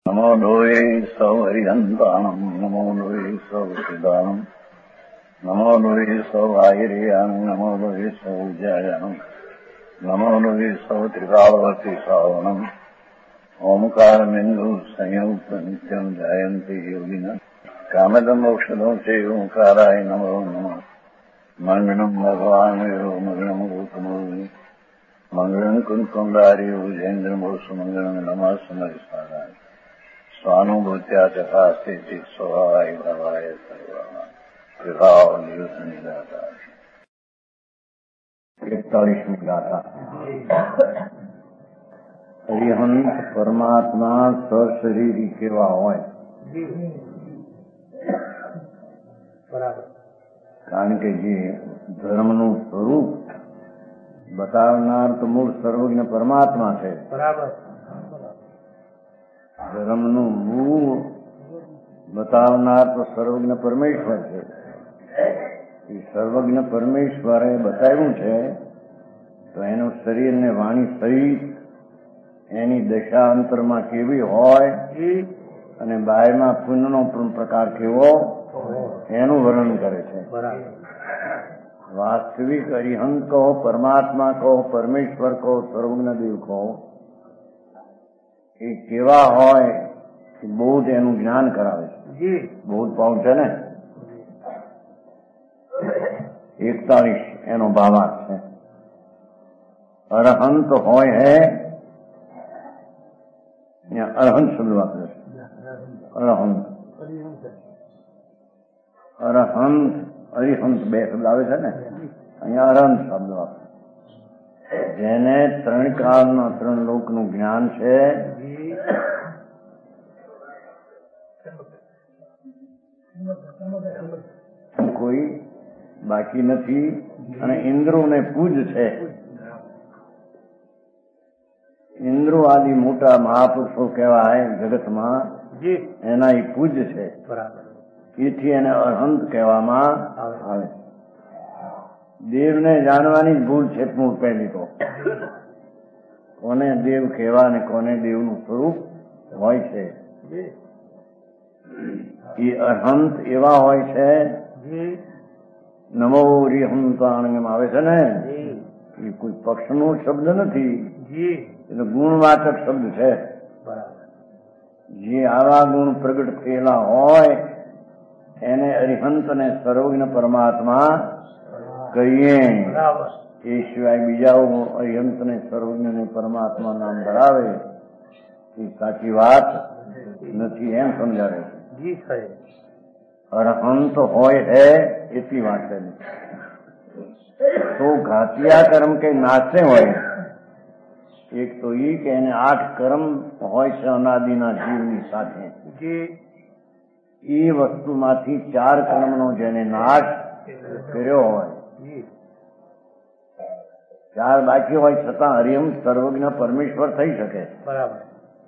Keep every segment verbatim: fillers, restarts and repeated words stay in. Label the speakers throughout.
Speaker 1: નમો લોહે સૌ હરિહંતાણમ નમો લોહે સૌ સિદ્ધાણમ નમો લોહે સૌ આયર્યાણમ નમો લોહે સૌ જયાણમ નમો લોહે સૌ ત્રિકાળવતી શ્રાવણમ ઓમકાર બિંદુ સંયુક્ત નિત્યમ જયંતિ યોગિના કામદમ મોક્ષદો છે ઓંકારાય નમો નમઃ મંગળમ ભગવાન વિરો મંગળમ ગૌતમોની મંગળમ કુંકુંડારી ઉજેન્દ્રમો સુમંગળમ નમઃ સમરિસારાય સ્વાનુભૂત્યા તથા સ્થિતિ સ્વભાવાય ભાવાય સર્વમાં વિભાવ નિયુદ્ધ નિરાકાર. એકતાલીસમી ગાથા. અરિહંત પરમાત્મા સશરીરી કેવા હોય? કારણ કે જે ધર્મનું સ્વરૂપ બતાવનાર તો મૂળ સર્વજ્ઞ પરમાત્મા છે. બરાબર. ધર્મનું મૂળ બતાવનાર તો સર્વજ્ઞ પરમેશ્વર છે. એ સર્વજ્ઞ પરમેશ્વરે બતાવ્યું છે તો એનું શરીર ને વાણી સહિત એની દશા અંતરમાં કેવી હોય અને બહારમાં પુણ્યનો પણ પ્રકાર કેવો એનું વર્ણન કરે છે. વાસ્તવિક અરિહંત કહો, પરમાત્મા કહો, પરમેશ્વર કહો, સર્વજ્ઞ દેવ કહો, એ કેવા હોય કે બોધ એનું જ્ઞાન કરાવે છે. બોધ પાઉં છે ને એકતાલીસ એનો ભાવાર્થ છે. અરહંત હોય હે, અરહંત શબ્દ વાપરે છે. અરહંત અરહંત અરિહંત બે શબ્દ આવે છે ને, અહીંયા અરહંત શબ્દ વાપરે. જેને ત્રણ કાળના ત્રણ લોકનું જ્ઞાન છે, કોઈ બાકી નથી અને ઇન્દ્રોને પૂજ છે. ઇન્દ્રો આદિ મોટા મહાપુરુષો કહેવાય જગતમાં, એના એ પૂજ છે. એથી એને અરહંત કહેવામાં આવે. દેવને જાણવાની જ ભૂલ છે મૂળ પહેલી તો. કોને દેવ કહેવા ને કોને દેવનું સ્વરૂપ હોય છે. એ અરહંત એવા હોય છે. નમો રિહંતાણમ આવે છે ને, એ કોઈ પક્ષનો શબ્દ નથી, એ તો ગુણવાચક શબ્દ છે. જે આવા ગુણ પ્રગટ થયેલા હોય એને અરિહંત ને સર્વજ્ઞ પરમાત્મા કહીએ. એ સિવાય બીજા અરિહંત ને સર્વજ્ઞ ને પરમાત્મા નામ ધરાવે એ સાચી વાત નથી, એમ સમજાવે છે. અરહંત હોય હે એથી વાત છે. તો ઘાતિયા કર્મ કે નાશે હોય. એક તો એ કે એને આઠ કર્મ હોય છે અનાદિના જીવની સાથે. એ વસ્તુમાંથી ચાર કર્મનો જેને નાશ કર્યો હોય, ચાર બાકી હોય છતાં હરિહંત સર્વજ્ઞ પરમેશ્વર થઈ શકે. બરાબર.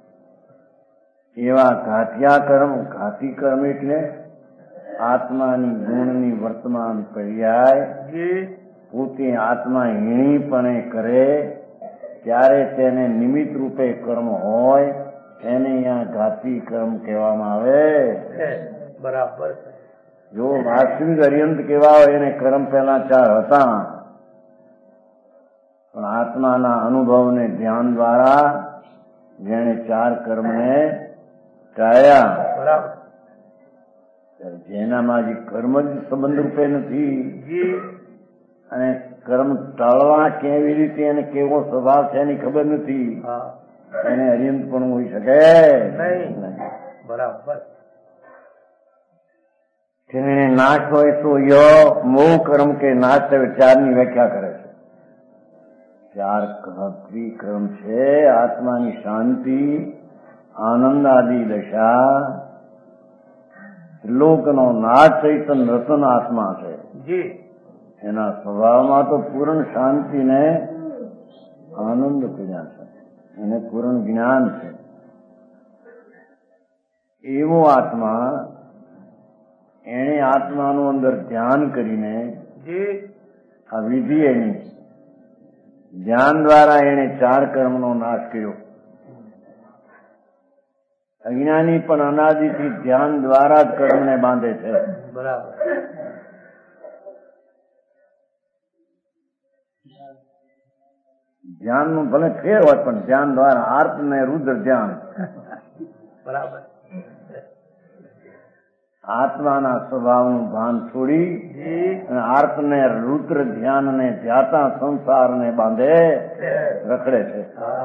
Speaker 1: એવા ઘાતિયા કર્મ, ઘાતી કર્મ એટલે આત્માની ગુણની વર્તમાન પર્યાય પોતે આત્મા હીણીપણે કરે ત્યારે તેને નિમિત્ત રૂપે કર્મ હોય, એને અહીંયા ઘાતી કર્મ કહેવામાં આવે. બરાબર. જો વાસ્તવિક અરિહંત કેવા હોય એને કર્મ પહેલા ચાર હતા, પણ આત્માના અનુભવને ધ્યાન દ્વારા જેને ચાર કર્મને ટાળ્યા. બરાબર. જેનામાં જે કર્મ જ સંબંધ રૂપે નથી અને કર્મ ટાળવા કેવી રીતે અને કેવો સ્વભાવ છે એની ખબર નથી, એને અરિહંત પણ હોઈ શકે નહીં. બરાબર. તેને નાશ હોય તો યો મોહ કર્મ કે નાશ થયો, ચારની વ્યાખ્યા કરે છે. ચાર ઘાતી કર્મ છે. આત્માની શાંતિ, આનંદ આદિ દશા, લોકનો નાથ ચૈતન રતન આત્મા છે. એના સ્વભાવમાં તો પૂર્ણ શાંતિ ને આનંદ પીડા છે, એને પૂર્ણ જ્ઞાન છે. એવો આત્મા એને આત્માનું અંદર ધ્યાન કરીને આ વિધિ એની ધ્યાન દ્વારા એને ચાર કર્મનો નાશ કર્યો. અજ્ઞાની પણ અનાદિથી ધ્યાન દ્વારા જ કર્મને બાંધે છે.
Speaker 2: બરાબર.
Speaker 1: ધ્યાનનું ભલે ફેર હોય પણ ધ્યાન દ્વારા આર્ત ને રુદ્ર ધ્યાન.
Speaker 2: બરાબર.
Speaker 1: આત્માના સ્વભાવનું ભાન છોડી અને આર્ત ને રુદ્ર ધ્યાન ને ધ્યાતા સંસાર ને બાંધે રખડે છે.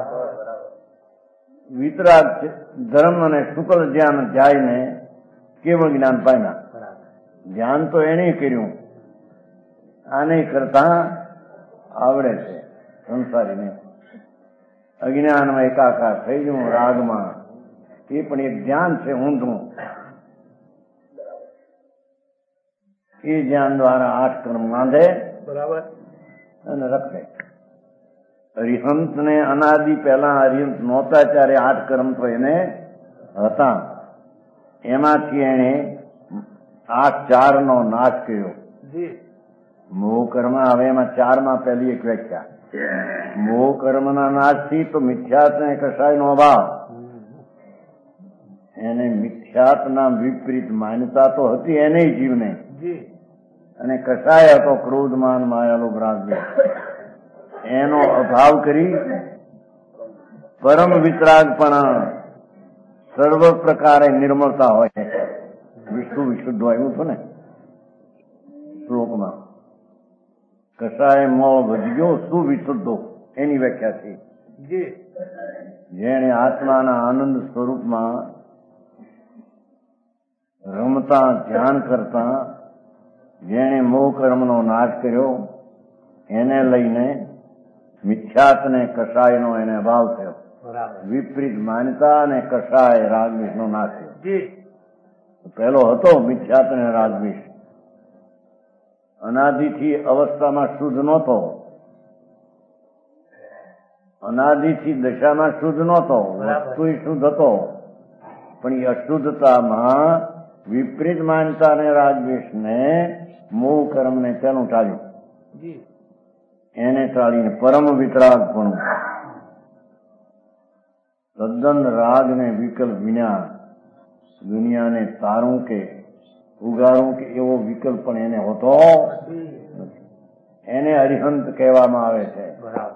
Speaker 1: વિતરાગ ધર્મ અને શુક્લ ધ્યાન ધ્યાયને કેવળ જ્ઞાન પામ્યા. ધ્યાન તો એને કર્યું, આને કરતા આવડે છે સંસારીને. અજ્ઞાનમાં એકાકાર થઈ ગયું રાગમાં, એ પણ એક ધ્યાન છે ઊંધું. એ ધ્યાન દ્વારા આઠ કર્મ બાંધે
Speaker 2: બરાબર
Speaker 1: અને રખે. અરિહંત ને અનાદિ પહેલા અરિહંત નહોતા ત્યારે આઠ કર્મ તો એને હતા. એમાંથી એને આઠ ચાર નો નાશ કર્યો. મોહ કર્મ. હવે એમાં ચાર માં પહેલી એક વ્યાખ્યા. મોહ કર્મ ના નાશ થી તો મિથ્યાત્વ ને કસાય નો અભાવ. એને મિથ્યાત્વ ના વિપરીત માન્યતા તો હતી એને જીવને, અને કસાય હતો ક્રોધમાન માયાલો ભ્રાગ. એનો અભાવ કરી પરમ વિતરાગ પણ સર્વ પ્રકારે નિર્મળતા હોય. વિષ્ણુ વિશુદ્ધ હોય એવું છે ને શ્લોકમાં. કસાય મોહ વધ્યો સુવિશુદ્ધો એની વ્યાખ્યા છે. જેણે આત્માના આનંદ સ્વરૂપમાં રમતા ધ્યાન કરતા જેણે મોહ કર્મનો નાશ કર્યો, એને લઈને મિથ્યાત ને કસાયનો એને અભાવ થયો. વિપરીત માન્યતા અને કસાય રાગદ્વેષ નો નાશ થયો. પહેલો હતો મિથ્યાત ને રાગદ્વેષ. અનાદિથી અવસ્થામાં શુદ્ધ નહોતો, અનાદિથી દશામાં શુદ્ધ નહોતો, વસ્તુ શુદ્ધ હતો, પણ એ અશુદ્ધતામાં વિપરીત માનતા અને રાગદ્વેષ ને મોહ કર્મ ને તેનું ટાળ્યું. એને ટાળીને પરમ વિતરાગ પણ તદ્દન રાગ ને વિકલ્પ વિના દુનિયાને તારું કે ઉગાડું કે એવો વિકલ્પ પણ એને હોતો એને અરિહંત કહેવામાં આવે છે.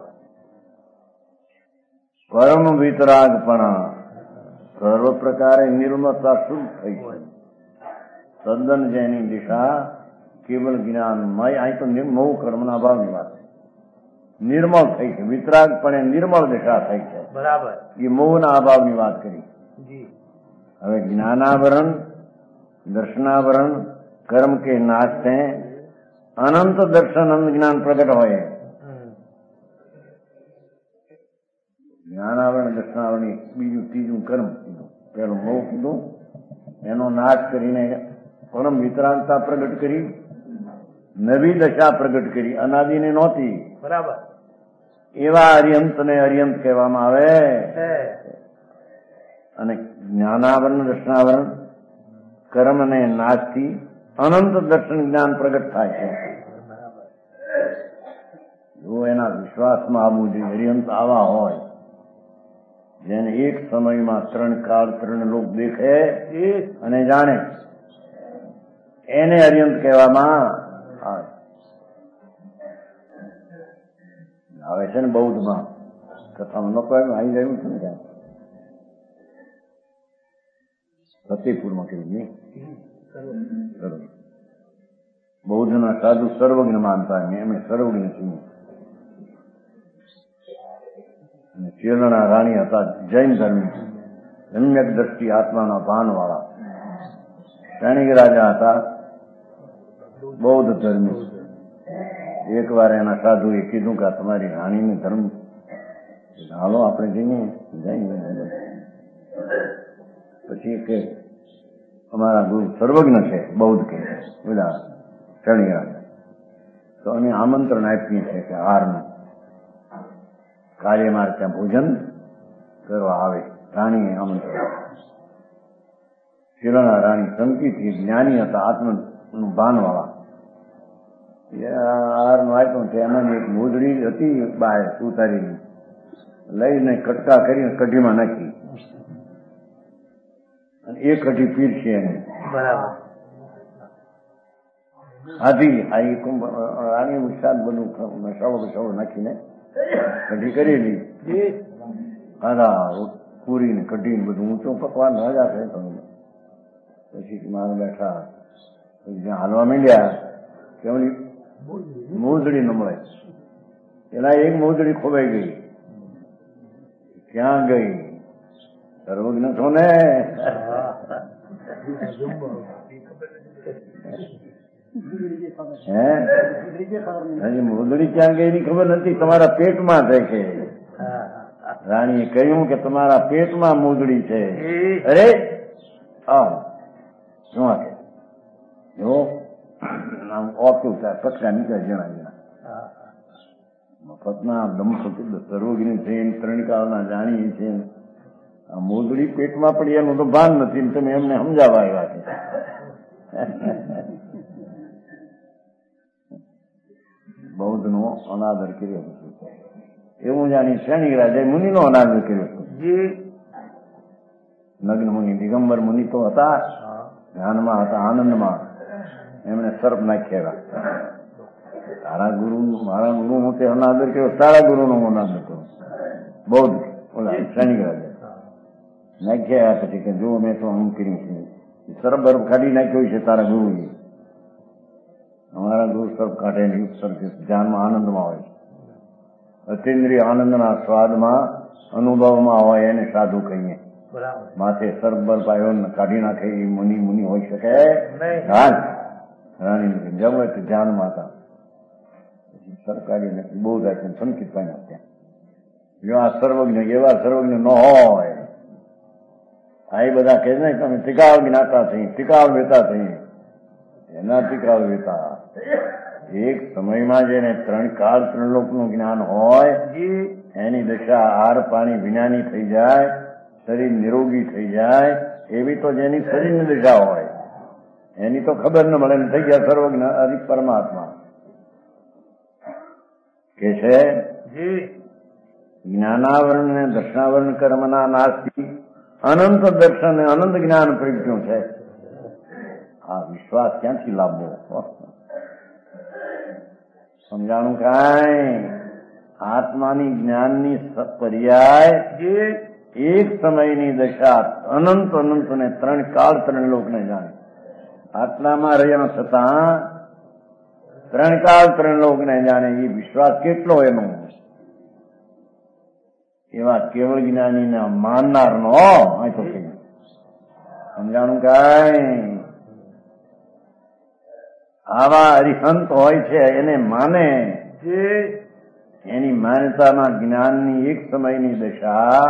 Speaker 1: પરમ વિતરાગ પણ સર્વ પ્રકારે નિર્મળતા શુદ્ધ થઈ છે. તદ્દન જેની દિશા કેવલ જ્ઞાનમય. અહીં તો મોહ કર્મના અભાવની વાત નિર્મળ થઈ છે. વિતરાગ પણ નિર્મળ દિશા થઈ છે.
Speaker 2: બરાબર. એ
Speaker 1: મોહના અભાવની વાત કરી. હવે જ્ઞાનાવરણ દર્શનાવરણ કર્મ કે નાશ છે. અનંત દર્શન અનંત જ્ઞાન પ્રગટ હોય. જ્ઞાનાવરણ દર્શનાવરણ બીજું ત્રીજું કર્મ કીધું. પેલું મોહ કીધું. એનો નાશ કરીને પરમ વિતરાગતા પ્રગટ કરી, નવી દશા પ્રગટ કરી, અનાદિને નહોતી.
Speaker 2: બરાબર.
Speaker 1: એવા અરિહંત ને અરિહંત કહેવામાં આવે. અને જ્ઞાનાવરણ દર્શનાવરણ કર્મ ને નાશથી અનંત દર્શન જ્ઞાન પ્રગટ થાય છે. જો એના વિશ્વાસમાં આવવું જોઈએ. અરિહંત આવા હોય જેને એક સમયમાં ત્રણ કાળ ત્રણ લોક દેખે અને જાણે, એને અરિહંત કહેવામાં આવે છે ને. બૌદ્ધમાં કથામાં લોકો આવી ગયું છે ને ત્યાં ફતેપુરમાં કહ્યું નહીં. બૌદ્ધના સાધુ સર્વજ્ઞ માનતા એમણે સર્વજ્ઞ થયું. અને કેરળના રાણી હતા જૈન ધર્મી, સમ્યક દ્રષ્ટિ આત્માના ભાન વાળા. ક્ષણિક રાજા હતા બૌદ્ધ ધર્મી. એક વાર એના સાધુએ કીધું કે તમારી રાણીને ધર્મ હાલો આપણે જઈએ જઈએ. પછી કે અમારા ગુરુ સર્વજ્ઞ છે બૌદ્ધ કે બધા ક્ષણિક રાજા, તો અમે આમંત્રણ આપીએ છીએ કે હારનું કાર્ય મારે ત્યાં ભોજન કરવા આવે. રાણીએ આમંત્રણ. કેરળના રાણી સંકિતથી જ્ઞાની હતા, આત્મનું ભાન વાળા. હારનું આપ્યું છે. એમાં એક મોજડી હતી બહાર ઉતારીને લઈને કટકા કરીને કઢીમાં નાખી. અને એક અઢી પીરશે એને.
Speaker 2: બરાબર.
Speaker 1: આધી આ એક રાણી વિશાદ બધું નશાવો બસાવો નાખીને કઢી કરેલી. દાદા પૂરી ને કઢી ને બધું ઊંચું પકવાન રાજા છે. પછી મારે બેઠા જ્યાં હાલવા માંડ્યા કે ઓલી મોજડી ન મળે. એના એક મોજડી ખોવાઈ ગઈ. ક્યાં ગઈ? સર્વજ્ઞ છો ને. હે મોજડી ક્યાં ગઈ એની ખબર નથી. તમારા પેટમાં છે કે રાણીએ કહ્યું કે તમારા પેટમાં મોજડી છે. અરે આમ શું કે જો આમ ઓપ્યું થાય પટકા નીકળે જણા જણા મફતના દમ સર્વજ્ઞ છે ત્રણ કાળના જાણીએ છીએ. આ મોજડી પેટમાં પડી એનું તો ભાન નથી. તમે એમને સમજાવવા આવ્યા છે. બૌદ્ધ નો અનાદર કર્યો એવું જાણી શ્રેણી રાજાએ મુનિ નો અનાદર કર્યો. નગ્ન મુનિ દિગંબર મુનિ તો હતા, ધ્યાનમાં હતા, આનંદમાં. એમણે સર્પ નાખ્યા. તારા ગુરુ મારા ગુરુ હું તે અનાદર કર્યો, તારા ગુરુ નો અનાદર કર્યો. બૌદ્ધ ઓલા શ્રેણી રાજા નાખ્યા. પછી કે જો મેં તો આમ કર્યું છે. સર્પ બરફ કાઢી નાખ્યો છે તારા ગુરુ. અમારા ગુરુ સર્પ કાઢે નહીં. સર્પ ધ્યાનમાં આનંદમાં હોય. અતિન્દ્રિય આનંદના સ્વાદમાં અનુભવમાં હોય એને સાધુ કહીએ. માથે સર્પ બરફ આવ્યો કાઢી નાખે એ મુનિ મુનિ હોઈ શકે રાણી જમ ધ્યાનમાં હતા. સર્પ કાઢી નાખી બહુ રાખીને સંકિત પાણી આપ્યા. જો આ સર્વજ્ઞ એવા સર્વજ્ઞ ન હોય. આ એ બધા કહે ને તમે ટીકાવ જ્ઞાતા થઈ, ટીકાવ વેતા થઈ. એના ટીકાવ વેતા એક સમયમાં જેને ત્રણ કાળ ત્રણ લોકનું જ્ઞાન હોય એની દશા આહાર પાણી વિનાની થઈ જાય, શરીર નિરોગી થઈ જાય. એવી તો જેની શરીરની દશા હોય એની તો ખબર ન મળે. થઈ ગયા સર્વજ્ઞ અધિક પરમાત્મા કે છે જ્ઞાનાવરણ ને દર્શનાવરણ કર્મના નાશથી અનંત દર્શન અનંત જ્ઞાન પ્રગટ્યું છે. આ વિશ્વાસ ક્યાંથી લાવવો? સમજાણું કાંઈ? આત્માની જ્ઞાનની પર્યાય એક સમયની દશા અનંત અનંત ને ત્રણ કાળ ત્રણ લોકને જાણે. આટલામાં રહ્યા છતાં ત્રણ કાળ ત્રણ લોકને જાણે. એ વિશ્વાસ કેટલો એનો? એવા કેવળ જ્ઞાનીને માનનાર નો આ તો કહ્યું. સમજાણું કાંઈ? આવા અરિહંત હોય છે એને માને. એની માન્યતામાં જ્ઞાનની એક સમયની દશા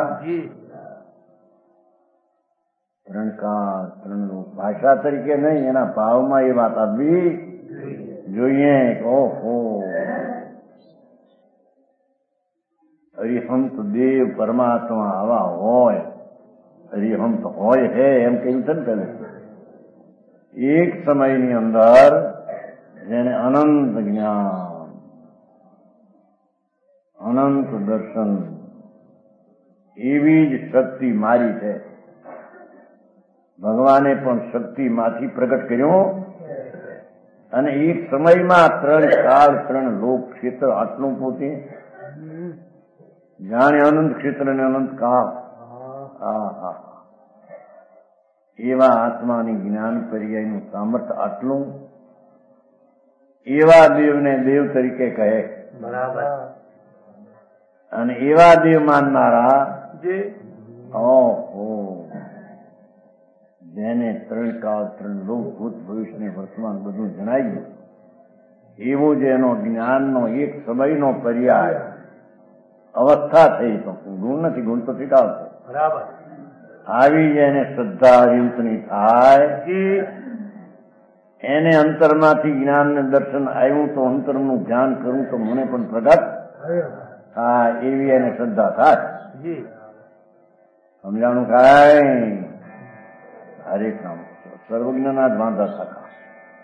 Speaker 1: ત્રણ કાળ ત્રણ લોક. ભાષા તરીકે નહીં, એના ભાવમાં એ વાત આવવી જોઈએ. ઓહો અરિહંત દેવ પરમાત્મા આવા હોય. અરિહંત હોય હે એમ કહ્યું છે ને પેલે. એક સમયની અંદર જેને અનંત જ્ઞાન, અનંત દર્શન, એવી જ શક્તિ મારી છે. ભગવાને પણ શક્તિમાંથી પ્રગટ કર્યો અને એક સમયમાં ત્રણ કાળ ત્રણ લોક ક્ષેત્ર આટલું પોતે જાણે. અનંત ક્ષેત્ર ને અનંત કાળ. હા હા એવા આત્માની જ્ઞાન પર્યાયનું સામર્થ્ય આટલું. એવા દેવને દેવ તરીકે કહે.
Speaker 2: બરાબર.
Speaker 1: અને એવા દેવ માનનારા ઓહો જેને ત્રણ કાળ ત્રણ લોક ભૂત ભવિષ્ય ને વર્તમાન બધું જણાઈ ગયું. એવો જેનો જ્ઞાનનો એક સમયનો પર્યાય અવસ્થા થઈ. તો ગુણ નથી, ગુણ તો ટીકાવ છે.
Speaker 2: બરાબર.
Speaker 1: આવી જેને શ્રદ્ધા અરિહંતની થાય એને અંતરમાંથી જ્ઞાન ને દર્શન આવ્યું તો અંતરનું ધ્યાન કરું તો મને પણ પ્રગટ હા એવી એને શ્રદ્ધા થાય. સમજાણું કાંઈ? હરેક નામ સર્વજ્ઞના જ વાંધા થતા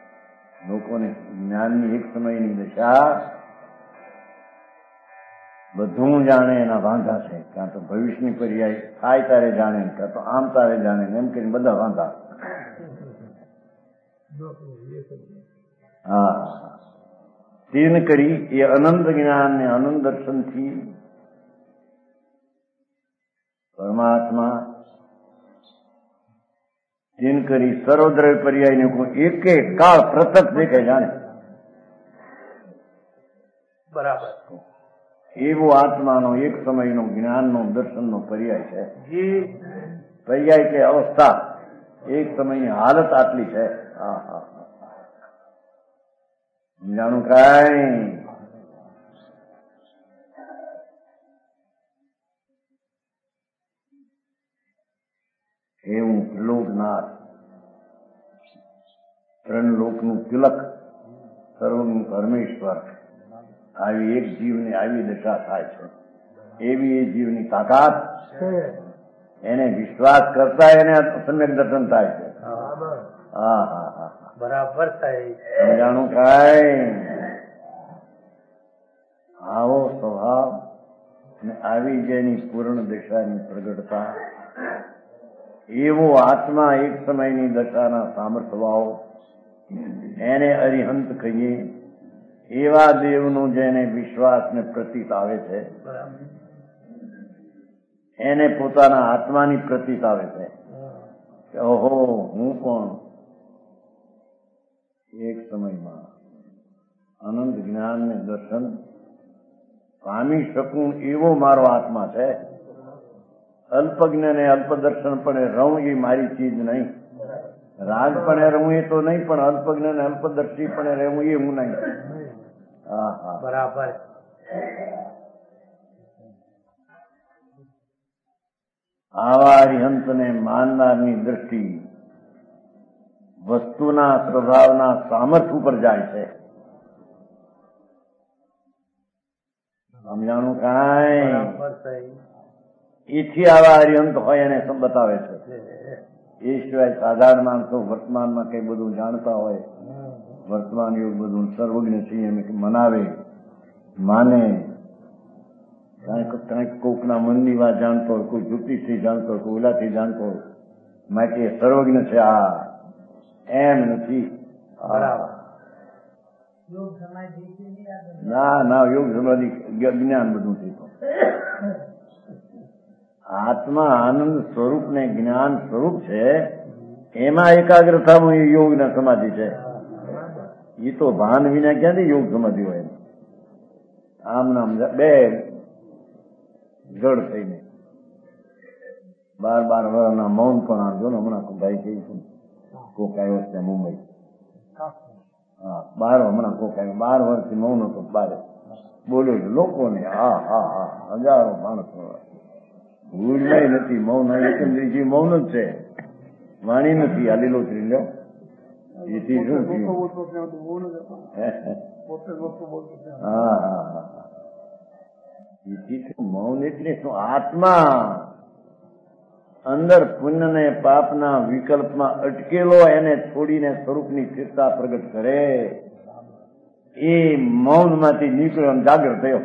Speaker 1: લોકોને જ્ઞાનની એક સમયની દશા બધું જાણે એના વાંધા છે. કાં તો ભવિષ્યની પર્યાય થાય તારે જાણે, કાં તો આમ તારે જાણે, એમ કરીને બધા વાંધા. હા, તીન કરી એ અનંત જ્ઞાન ને અનંત દર્શનથી પરમાત્મા તીન કરી સર્વદ્રવ્ય પર્યાયને કોઈ એક એક કાળ પ્રતક દેખાય જાણે.
Speaker 2: બરાબર.
Speaker 1: એવો આત્માનો એક સમયનો જ્ઞાનનો દર્શનનો પર્યાય છે.
Speaker 2: જી
Speaker 1: પર્યાય કે અવસ્થા, એક સમયની હાલત આટલી છે. હા હા જાણું કાંઈ એવું લોકનાથ, ત્રણ લોકનું તિલક, સર્વનું પરમેશ્વર, આવી એક જીવને આવી દશા થાય છે. એવી એ જીવની તાકાત, એને વિશ્વાસ કરતા એને સમ્યક દર્શન થાય છે. હા હા હા
Speaker 2: બરાબર સાહેબ.
Speaker 1: જાણું કાંઈ આવો સ્વભાવ અને આવી જેની પૂર્ણ દશાની પ્રગટતા, એવો આત્મા એક સમયની દશાના સામર્થ્ય ભાવ, એને અરિહંત કહીએ. એવા દેવનું જેને વિશ્વાસ ને પ્રતીત આવે છે, એને પોતાના આત્માની પ્રતીત આવે છે કે ઓહો હું કોણ એક સમયમાં અનંત જ્ઞાન ને દર્શન પામી શકું એવો મારો આત્મા છે. અલ્પજ્ઞ ને અલ્પદર્શન પણ રહું એ મારી ચીજ નહીં. રાગ પણ રહું એ તો નહીં, પણ અલ્પજ્ઞ ને અલ્પદર્શી પણ રહેવું એ હું નહીં. હા હા
Speaker 2: બરાબર.
Speaker 1: આવા અરિહંતને માનનારની દ્રષ્ટિ વસ્તુના સ્વભાવના સામર્થ્ય ઉપર જાય છે. સમજાણું કાંઈ એથી આવા અરિહંત હોય એને બતાવે છે. એ સિવાય સાધારણ માણસો વર્તમાનમાં કઈ બધું જાણતા હોય, વર્તમાન યુગ બધું સર્વજ્ઞ છે એમ મનાવે, માને, કાંઈક કોકના મનની વાત જાણતો હોય, કોઈ જ્યોતિષથી જાણતો હોય, કોઈ ઓલાથી જાણતો હોય, માટે સર્વજ્ઞ છે. આ એમ નથી. ના ના યોગ સમાધિ જ્ઞાન બધું થઈ. આત્મા આનંદ સ્વરૂપ ને જ્ઞાન સ્વરૂપ છે, એમાં એકાગ્ર થવું એ યોગ ના સમાધિ છે. એ તો ભાન વિના ક્યાંથી યોગ સમાધિ હોય? આમ નામ બે જડ થઈને બાર બાર વર્ષના મૌન પણ આવજો ને. હમણાં ભાઈ કહી છું કોક આવ્યો છે મુંબઈ. હા બાર હમણાં કોક આવ્યો, બાર વર્ષથી મૌન હતો. બાર બોલ્યો છે લોકોને. હા હા હા હજારો માણસો. ભૂલમાં નથી મૌન. એકંદરીજી મૌન જ છે, વાણી નથી. આ લીલોતરી લો એથી શું થયું? હા હા હા એથી શું? મૌન એટલે શું? આત્મા અંદર પુણ્ય ને પાપના વિકલ્પમાં અટકેલો એને છોડીને સ્વરૂપની સ્થિરતા પ્રગટ કરે. એ મૌનમાંથી નીકળ્યો, જાગૃત થયો.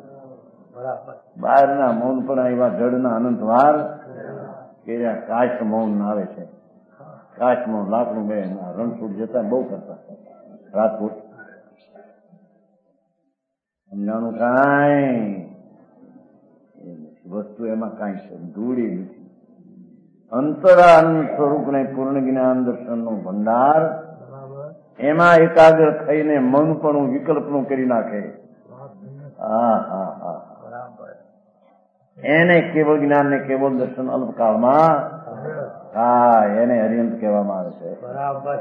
Speaker 1: બહારના મૌન પણ એવા જડના અનંત વાર કે કાશ મૌન આવે છે. કાશ મૌન લાકડું બે રણછોડ જતા બહુ કરતા રાજકોટ. સમજાણું કાંઈ વસ્તુ એમાં કાંઈ છે ધૂળી નથી. અંતરાનંદ સ્વરૂપને પૂર્ણ જ્ઞાન દર્શનનો ભંડાર, એમાં એકાગ્ર થઈને મન પણ વિકલ્પનું કરી નાખે. હા હા હા એને કેવળ જ્ઞાન ને કેવળ દર્શન અલ્પકાળમાં. હા એને અરિહંત કહેવામાં આવે છે.
Speaker 2: બરાબર.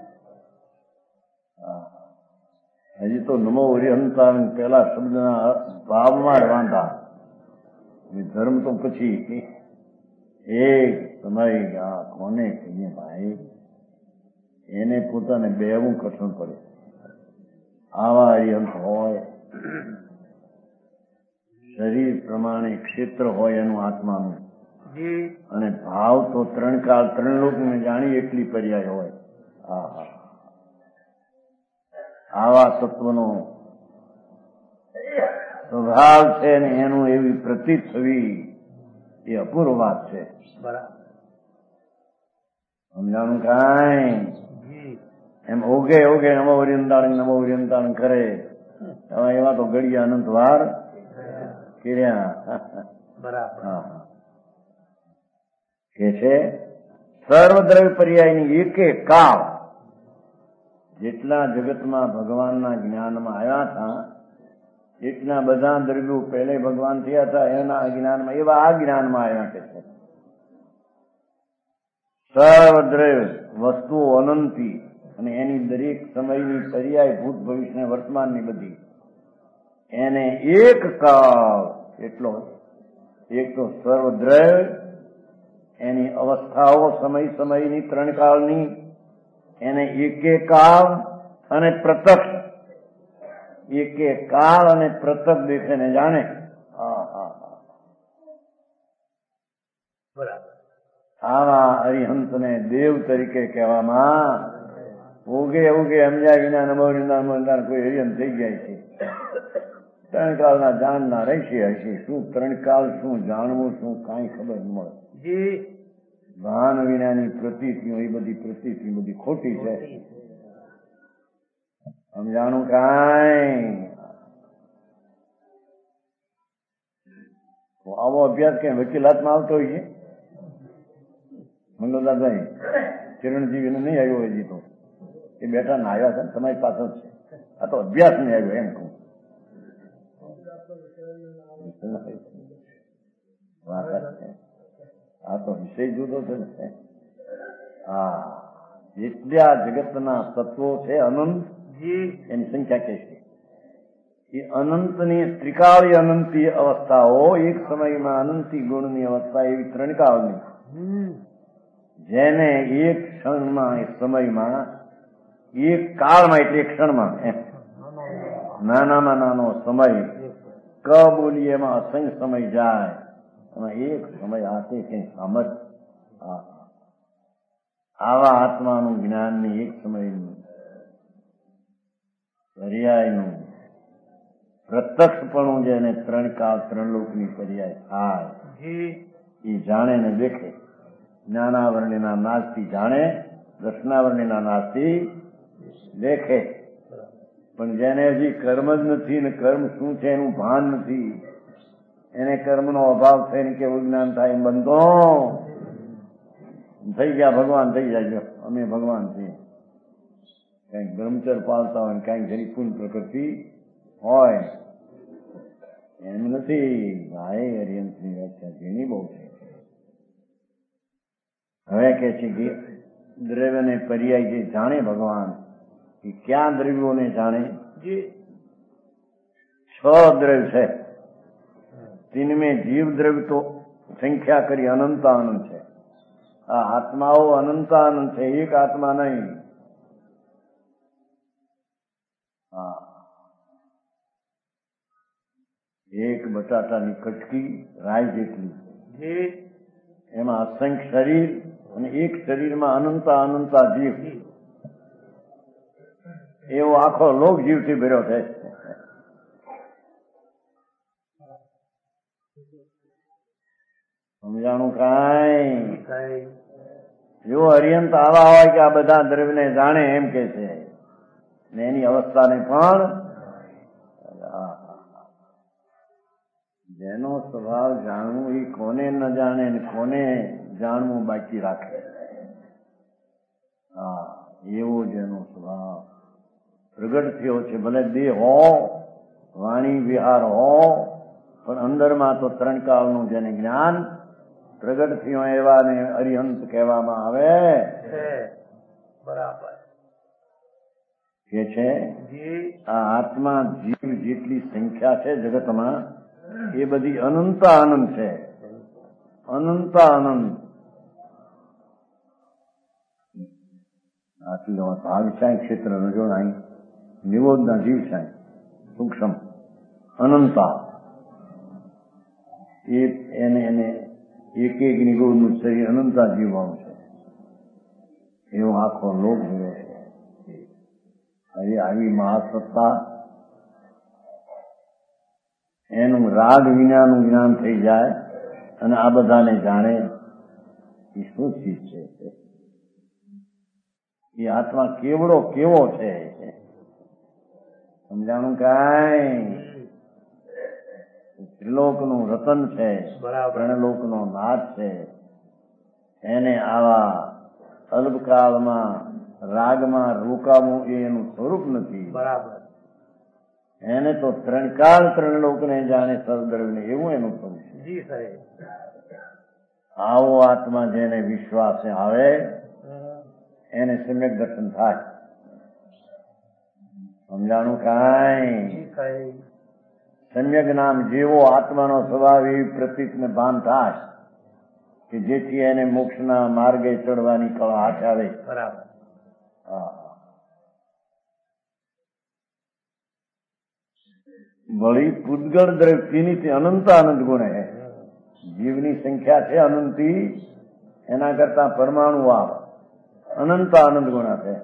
Speaker 1: હજી તો નમો અરિહંતા પેલા શબ્દના ભાવમાં જ વાંધા. ધર્મ તો પછી એક સમય આ કોને કહીએ ભાઈ, એને પોતાને બેવું કઠણ પડે. આવા અરિહંત હોય, શરીર પ્રમાણે ક્ષેત્ર હોય એનું આત્માનું, અને ભાવ તો ત્રણ કાળ ત્રણ લોકને જાણી એટલી પર્યાય હોય. હા હા આવા તત્વનો સ્વભાવ છે ને એનું એવી પ્રતીત થવી એ અપૂર્વ વાત છે.
Speaker 2: બરાબર.
Speaker 1: સમજાણું કાંઈ? એમ ઓગે ઓગે નમો વરિયંતાણ નમો વરિયંતાણ કરે હવે એવા તો ઘડિયા અનંત વાર કર્યા.
Speaker 2: બરાબર.
Speaker 1: કે છે સર્વદ્રવ્ય પર્યાયની એકે કાળ જેટલા જગતમાં ભગવાનના જ્ઞાનમાં આવ્યા હતા એટલા બધા દ્રવ્યો પહેલે ભગવાન થયા હતા એના અજ્ઞાનમાં એવા આ જ્ઞાનમાં આવ્યા કે છે. સર્વદ્રવ્ય વસ્તુઓ અનંતી અને એની દરેક સમયની પર્યાય ભૂત ભવિષ્ય વર્તમાનની બધી એને એક કાળ એટલો એક તો સર્વદ્રવ્ય એની અવસ્થાઓ સમય સમયની ત્રણ કાળની એને એકે કાળ અને પ્રત્યક્ષ એકે કાળ અને પ્રત્યક્ષ દેખે ને જાણે. હા હા હા
Speaker 2: બરાબર.
Speaker 1: આવા અરિહંતને દેવ તરીકે કહેવામાં ઉગે ઉગે સમજાય વિના નમો કોઈ હરિહંત થઈ જાય છે. ત્રણ કાળના જાણના રહેશે હશે શું ત્રણ કાળ શું જાણવું શું કાંઈ ખબર ન મળે.
Speaker 2: જી
Speaker 1: ભાન વિનાની પ્રતીતિઓ એ બધી પ્રતીતિ બધી ખોટી છે. સમજાણું કાંઈ? આવો અભ્યાસ કે વકીલાતમાં આવતો હોય છે. મંગલદાસભાઈ કિરણજીવી નહીં આવ્યો હજી તો એ બેઠા ના આવ્યા છે તમારી પાછળ છે. આ તો અભ્યાસ નહીં આવ્યો એમ કહું. આ તો વિષય જુદો છે ને. હા જેટલા જગતના તત્વો છે અનંત એની સંખ્યા કે છે એ અનંતની ત્રિકાળી અનંતી અવસ્થાઓ એક સમયમાં અનંતી ગુણની અવસ્થા એવી ત્રણ કાળની જેને એક ક્ષણમાં એક સમયમાં એક કાળમાં એટલે એક ક્ષણમાં નાનામાં નાનો સમય ક બોલીએ એમાં અસંખ્ય સમય જાય અને એક સમય આતે કઈ સમજ. આવા આત્માનું જ્ઞાનની એક સમયનું પર્યાયનું પ્રત્યક્ષપણું જેને ત્રણ કાળ ત્રણ લોકની પર્યાય થાય એ જાણે ને દેખે. જ્ઞાનાવરણીના નાશથી જાણે દર્શનાવરણીના નાશથી દેખે. પણ જેને હજી કર્મ જ નથી ને કર્મ શું છે એનું ભાન નથી એને કર્મનો અભાવ થઈને કેવું જ્ઞાન થાય એમ બનતો થઈ ગયા ભગવાન થઈ જાય અમે ભગવાન છીએ. કઈક બ્રહ્મચર પાલતા હોય કઈક જરી પૂર્ણ પ્રકૃતિ હોય એમ નથી. ભાઈ અરિયંતની વ્યાખ્યા ઘણી બહુ છે. હવે કે છે કે દ્રવ્યને પર્યાય જે જાણે ભગવાન એ ક્યાં દ્રવ્યોને જાણે? છ દ્રવ્ય છે. તીનમે જીવ દ્રવ્ય તો સંખ્યા કરી અનંત આનંદ છે. આ આત્માઓ અનંત આનંદ છે એક આત્મા નહીં. હા એક બટાટાની કટકી રાય જેટલી એમાં અસંખ્ય શરીર અને એક શરીરમાં અનંતા અનંતા જીવ એવો આખો લોક જીવથી ભર્યો છે. સમજાણું કાંઈ? જો હરિયંત આવા હોય કે આ બધા દ્રવ્યને જાણે એમ કે છે ને એની અવસ્થાને પણ જેનો સ્વભાવ જાણવું એ કોને ન જાણે ને કોને જાણવું બાકી રાખે. હા એવો જેનો સ્વભાવ પ્રગટ થયો છે. ભલે દેહ હો વાણી વિહાર હો પણ અંદરમાં તો ત્રણ કાળનું જેને જ્ઞાન પ્રગટ થયો એવા ને અરિહંત કહેવામાં આવે.
Speaker 2: બરાબર
Speaker 1: કે છે આ આત્મા જીવ જેટલી સંખ્યા છે જગતમાં એ બધી અનંત આનંદ છે. અનંત આનંદ આટલો ભાગશાહી ક્ષેત્ર રજોણાઈ નિવોદના જીવશાહી સૂક્ષ્મ અનંતા એ એને એને એક એક નિગોળનું શરીર અનંતા જીવવાનું છે એવો આખો લોક જોયો છે. હવે આવી મહાસત્તા એનું રાગ વિનાનું જ્ઞાન થઈ જાય અને આ બધાને જાણે એ શું ચીજ છે, એ આત્મા કેવડો કેવો છે સમજાણું કાંઈ? ત્રિલોકનું રતન છે, ત્રણલોકનો નાથ છે, એને આવા અલ્પકાળમાં રાગમાં રોકાવું એ એનું સ્વરૂપ નથી.
Speaker 2: બરાબર.
Speaker 1: એને તો ત્રણ કાળ ત્રણ લોકને જાણે સદદ્રવ્યને એવું એનું સ્વરૂપ છે.
Speaker 2: જી સાહેબ.
Speaker 1: આવો આત્મા જેને વિશ્વાસ આવે એને સમ્યક દર્શન થાય. સમજાણું કાંઈ? સમ્યક નામ જેવો આત્માનો સ્વભાવ એવી પ્રતીકને ભાન થાય કે જેથી એને મોક્ષના માર્ગે ચડવાની કળા હાથ આવે.
Speaker 2: બરાબર.
Speaker 1: વળી પૂતગળ દ્રષ્ટિની અનંત આનંદ ગુણ હે. જીવની સંખ્યા છે અનંતી, એના કરતા પરમાણુ આવે અનંત આનંદ ગુણા છે.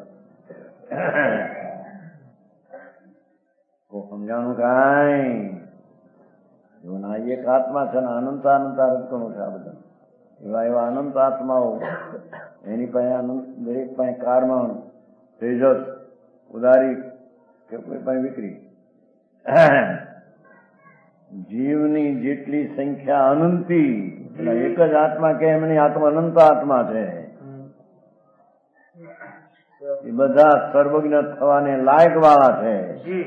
Speaker 1: સમજાણું કાંઈ? ના એક આત્મા છે ને અનંત અનંત આનંદ છે. આ બધા એવા એવા અનંત આત્માઓ એની પાસે અનંત દરેક પાસે કારમાણ તેજસ ઉદારી કે કોઈ પાસે વિકરી જીવની જેટલી સંખ્યા અનંતી એક જ આત્મા કે એમની આત્મા અનંત આત્મા છે. એ બધા સર્વજ્ઞ થવાને લાયક વાળા છે.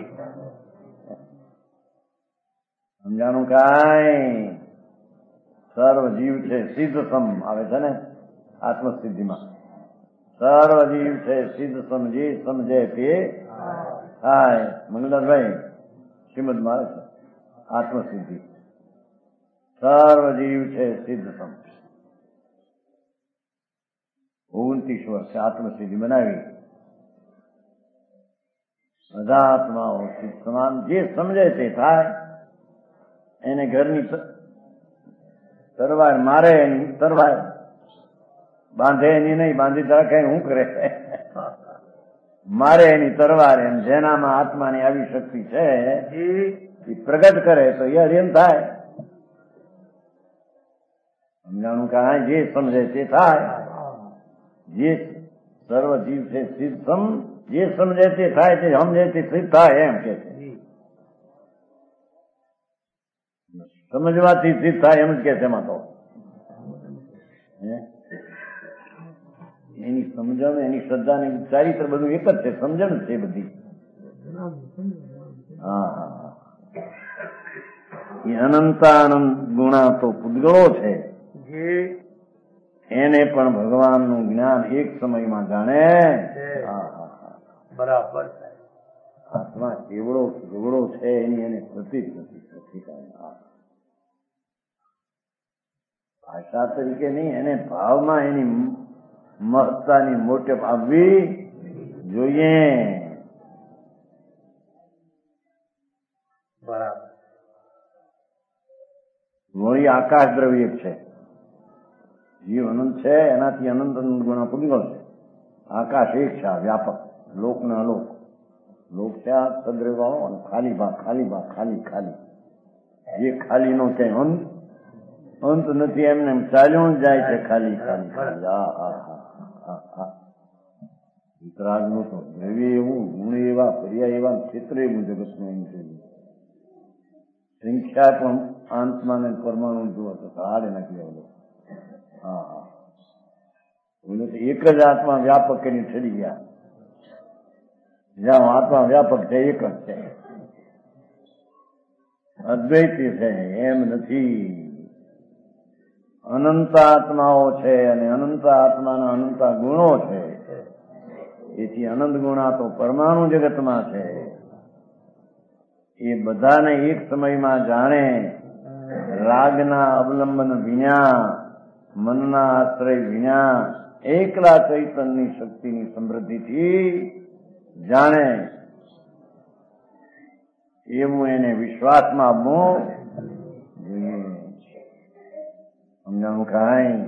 Speaker 1: સમજાણું કાંઈ? સર્વ જીવ છે સિદ્ધ સમ આવે છે ને આત્મસિદ્ધિમાં. સર્વ જીવ છે સિદ્ધ સમ, જે સમજે તે હાય. મંગળભાઈ શ્રીમદ મારે છે આત્મસિદ્ધિ. સર્વ જીવ છે સિદ્ધ સમ. ઓગણત્રીસ વર્ષે આત્મસિદ્ધિ બનાવી. બધા આત્માઓ સિદ્ધ સમાન, જે સમજે તે થાય. એને ઘરની તરવાર મારે એની તરવાર બાંધે એની નહીં, બાંધી રાખે શું કરે? મારે એની તરવાર. એમ જેનામાં આત્માની આવી શક્તિ છે એ પ્રગટ કરે તો એ હરિયન થાય. સમજાણું કાંઈ? જે સમજે તે થાય. જે સર્વ જીવ છે સિદ્ધ સમ, જે સમજે તે થાય, તે સમજે તે સિદ્ધ થાય એમ કે છે. સમજવાથી સિદ્ધ થાય એમ જ કે છે. એમાં તો એની સમજણ, એની શ્રદ્ધા ને ચારિત્ર બધું એક જ છે. સમજણ છે બધી. હા હા. એ અનંતાનંદ ગુણા તો પૂતગળો છે. એને પણ ભગવાનનું જ્ઞાન એક સમયમાં જાણે.
Speaker 2: બરાબર.
Speaker 1: આત્મા કેવડો કેવડો છે એની એને પ્રતીક નથી. ભાષા તરીકે નહીં, એને ભાવમાં એની મહત્તાની મોટેપ આવવી જોઈએ.
Speaker 2: બરાબર.
Speaker 1: વળી આકાશ દ્રવ્ય છે. જીવ અનંત છે, એનાથી અનંત અનંત ગુણા પૂતગળ છે. આકાશ એક છે, વ્યાપક લોક ને અલોક. લોક છે આ સદ્રવ્ય વાળો, અને ખાલી ભાગ ખાલી ભાગ ખાલી ખાલી જે ખાલી નો ક્યાંય અંત અંત નથી. એમને એમ ચાલ્યું જાય છે ખાલી ખાલી ખાલી. હા હા હા હા. વિતરાગ નું તો દ્રવ્ય એવું, ગુણ એવા, પર્યાય એવા, ક્ષેત્ર એવું જગતનું એમ છે. સંખ્યા પણ આત્મા ને પરમાણુ જુઓ તો હાડે નાખી આવેલો. હા હા. એક જ આત્મા વ્યાપક એની ચડી ગયા. જ્યાં આત્મા વ્યાપક છે એક જ છે, અદ્વૈતી છે એમ નથી. અનંત આત્માઓ છે અને અનંત આત્માના અનંત ગુણો છે. એથી અનંત ગુણા તો પરમાણુ જગતમાં છે. એ બધાને એક સમયમાં જાણે રાગના અવલંબન વિના, મનના આશ્રય વિના, એકલા ચૈતન્યની શક્તિની સમૃદ્ધિથી જાણે એવું એને વિશ્વાસમાં આપવું જોઈએ. સમજાણું કાંઈ?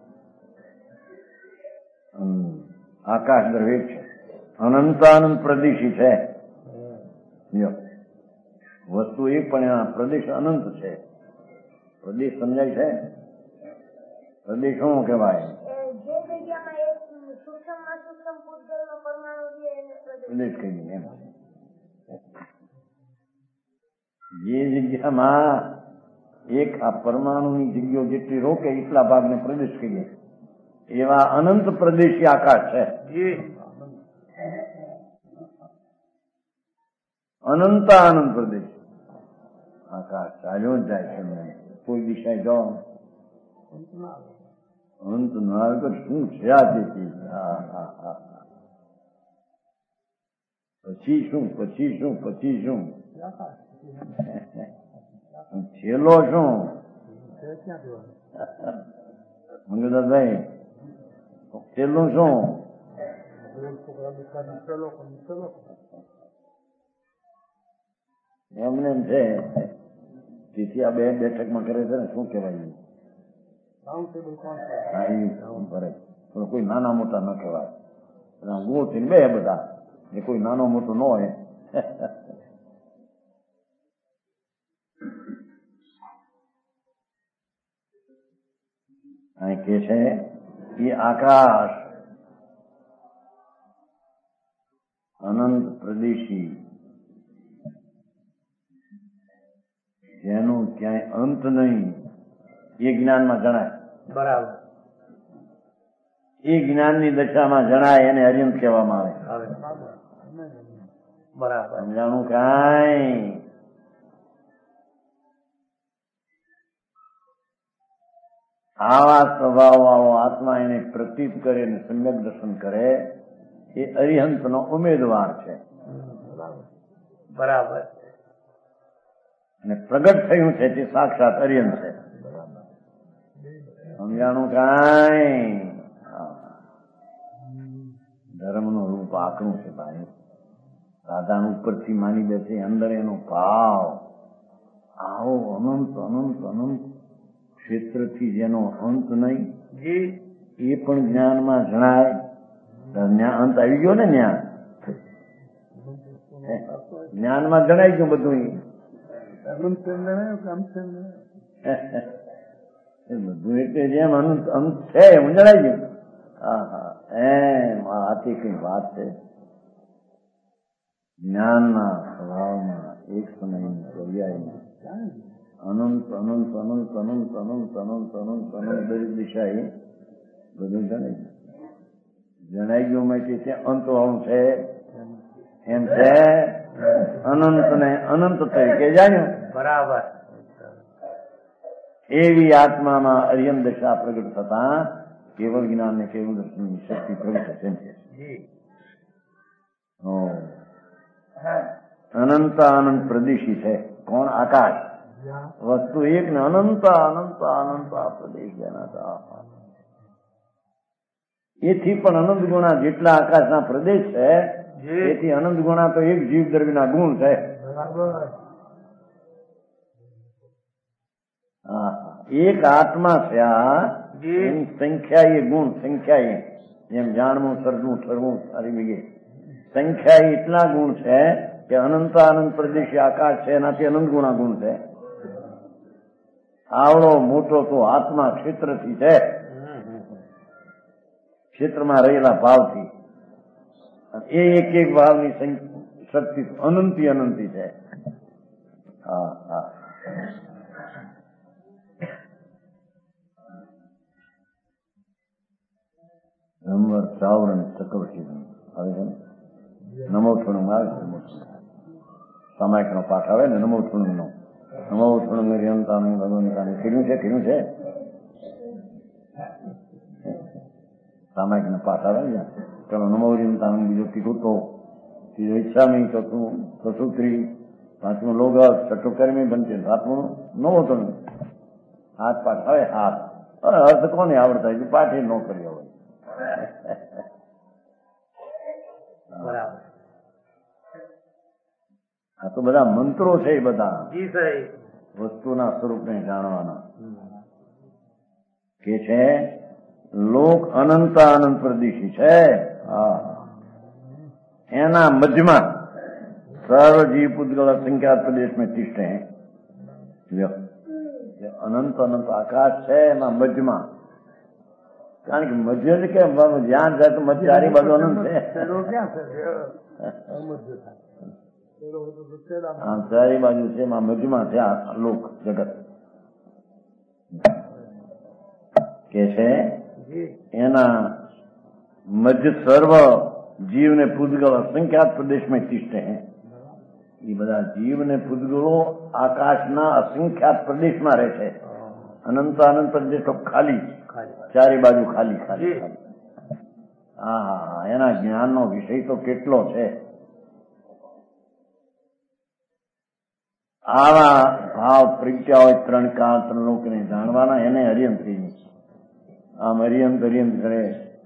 Speaker 1: આકાશ દ્રવ્ય છે, અનંતાનંદ પ્રદેશી છે. વસ્તુ એક પણ એના પ્રદેશ અનંત છે. પ્રદેશ સમજાય છે? પ્રદેશ શું કહેવાય? પ્રદેશ કહીએ એમ. જે જગ્યામાં એક આ પરમાણુની જગ્યાઓ જેટલી રોકે એટલા ભાગને પ્રદેશ કહીએ. એવા અનંત પ્રદેશી આકાશ છે. અનંત આનંદ પ્રદેશ આકાશ ચાલ્યો જ જાય છે. કોઈ દિશા જાઓ અંત ના આવે તો શું છે આ જેથી? હા હા હા. પછી શું પછી શું પછી શું છેલ્લો શું? મંગળદાસભાઈ છેલ્લું શું? એમને એમ છે. તેથી આ બે બેઠકમાં કરે છે ને શું કહેવાય? કોઈ નાના મોટા ન કહેવાય. ગો થઈને બે બધા એ કોઈ નાનો મોટો ન હોય. અહીં કે છે એ આકાશ અનંત પ્રદેશી જેનું ક્યાંય અંત નહીં એ જ્ઞાનમાં જણાય.
Speaker 2: બરાબર.
Speaker 1: એ જ્ઞાનની દશામાં જણાય એને અર્યંત કહેવામાં આવે.
Speaker 2: બરાબર.
Speaker 1: સમજાણું કાંઈ? આવા સ્વભાવ વાળો આત્મા એને પ્રતીત કરે અને સમ્યક દર્શન કરે એ અરિહંતનો ઉમેદવાર છે.
Speaker 2: બરાબર.
Speaker 1: અને પ્રગટ થયું છે તે સાક્ષાત અરિહંત છે. સમજાણું કાંઈ? ધર્મનું રૂપ આકરું છે ભાઈ. સાધારણ ઉપરથી માની બેસે અંદર એનો ભાવ આવો અનંત અનંત અનંત ક્ષેત્રથી જેનો અંત નહીં એ પણ જ્ઞાનમાં જણાય. અંત આવી ગયો ને જ્ઞાન જ્ઞાનમાં જણાઈ ગયું બધું. બધું એટલે જેમ અંત અંત છે એમ જણાઈ ગયું. હા હા એમ આથી કઈ વાત છે. જ્ઞાનના સ્વભાવમાં એક સમયની પર્યાયમાં અનંત અનંત અનંત અનંત અનંત અનંત અનંત અનંત દરેક દિશાએ બધું જણાઈ ગયું. જણાઈ ગયું માટે છે અંત વાળું છે એમ છે. અનંત ને અનંત તરીકે જાણ્યું.
Speaker 2: બરાબર.
Speaker 1: એવી આત્મામાં અરિયમ દશા પ્રગટ થતા કેવળ જ્ઞાન ને કેવળ દર્શનની શક્તિ પ્રગટ થશે. અનંત અનંત પ્રદેશી છે. કોણ? આકાશ. વસ્તુ એક ને અનંત અનંત અનંત પ્રદેશ જેના એથી પણ અનંત ગુણા જેટલા આકાશના પ્રદેશ છે એથી અનંત ગુણા તો એક જીવ દ્રવ્યના ગુણ છે. હા એક આત્મા છે આ. એની સંખ્યા એ ગુણ સંખ્યા એ જેમ જાણવું સરવું ઠરવું સારી બીગે સંખ્યા એટલા ગુણ છે કે અનંત અનંત પ્રદેશી આકાશ છે એનાથી અનંત ગુણા ગુણ છે. આવડો મોટો તો આત્મા ક્ષેત્રથી છે. ક્ષેત્રમાં રહેલા ભાવથી એ એક એક ભાવની શક્તિ અનંતી અનંતી છે. હા હા નંબર ચાવર અને ચક્રવર્તી આવે છે. નમો થોડું આવે છે. સામાયિક નો પાઠ આવે ને નમો થોડું નો નમો થોડું હરિયંતાનું ભગવંતાનું કીધું છે કીધું છે. સામાયિક નો પાઠ આવે ને ચલો નમો હરિયંતાનું બીજો કીધું તો ત્રીજો ઈચ્છામી ચોથું સસુત્રી પાંચમું લોગ છઠ્ઠું કર્મી બનશે સાતમું નવો થોડું હાથ પાઠ હવે હાથ અર્થ કોને આવડતા હોય પાઠે ન કર્યો હોય.
Speaker 2: બરાબર.
Speaker 1: આ તો બધા મંત્રો છે. એ બધા
Speaker 2: જી સાહેબ
Speaker 1: વસ્તુના સ્વરૂપને જાણવાના કે છે. લોક અનંત અનંત પ્રદેશી છે. હા એના મધ્યમાં सर्व जीव पुद्गल असंख्यात प्रदेश में तिष्ठे हैं। अनंत अनंत आकाश है एમાં મધ્યમાં, કારણ કે મધ્ય એટલે કે જ્યાં જાય તો મધ્ય ચારે બાજુ અનંત છે. આમ ચારે બાજુ છે એમાં મધ્યમાં છે આ લોક જગત કે છે એના મધ્ય સર્વ જીવ ને પૂતગલ અસંખ્યાત પ્રદેશ में तिष्ठे हैं. એ બધા જીવ ને પૂતગલો આકાશના અસંખ્યાત પ્રદેશમાં રહે છે. અનંત અનંત પ્રદેશ તો ખાલી ચારે બાજુ ખાલી ખાલી ખાલી. હા હા હા એના જ્ઞાનનો વિષય તો કેટલો છે. આવા ભાવ પ્રગટ્યા હોય ત્રણ કાળ ત્રણ લોકને જાણવાના, એને હરિયંત કહીએ. આમ હરિયંત હરિયંત કરે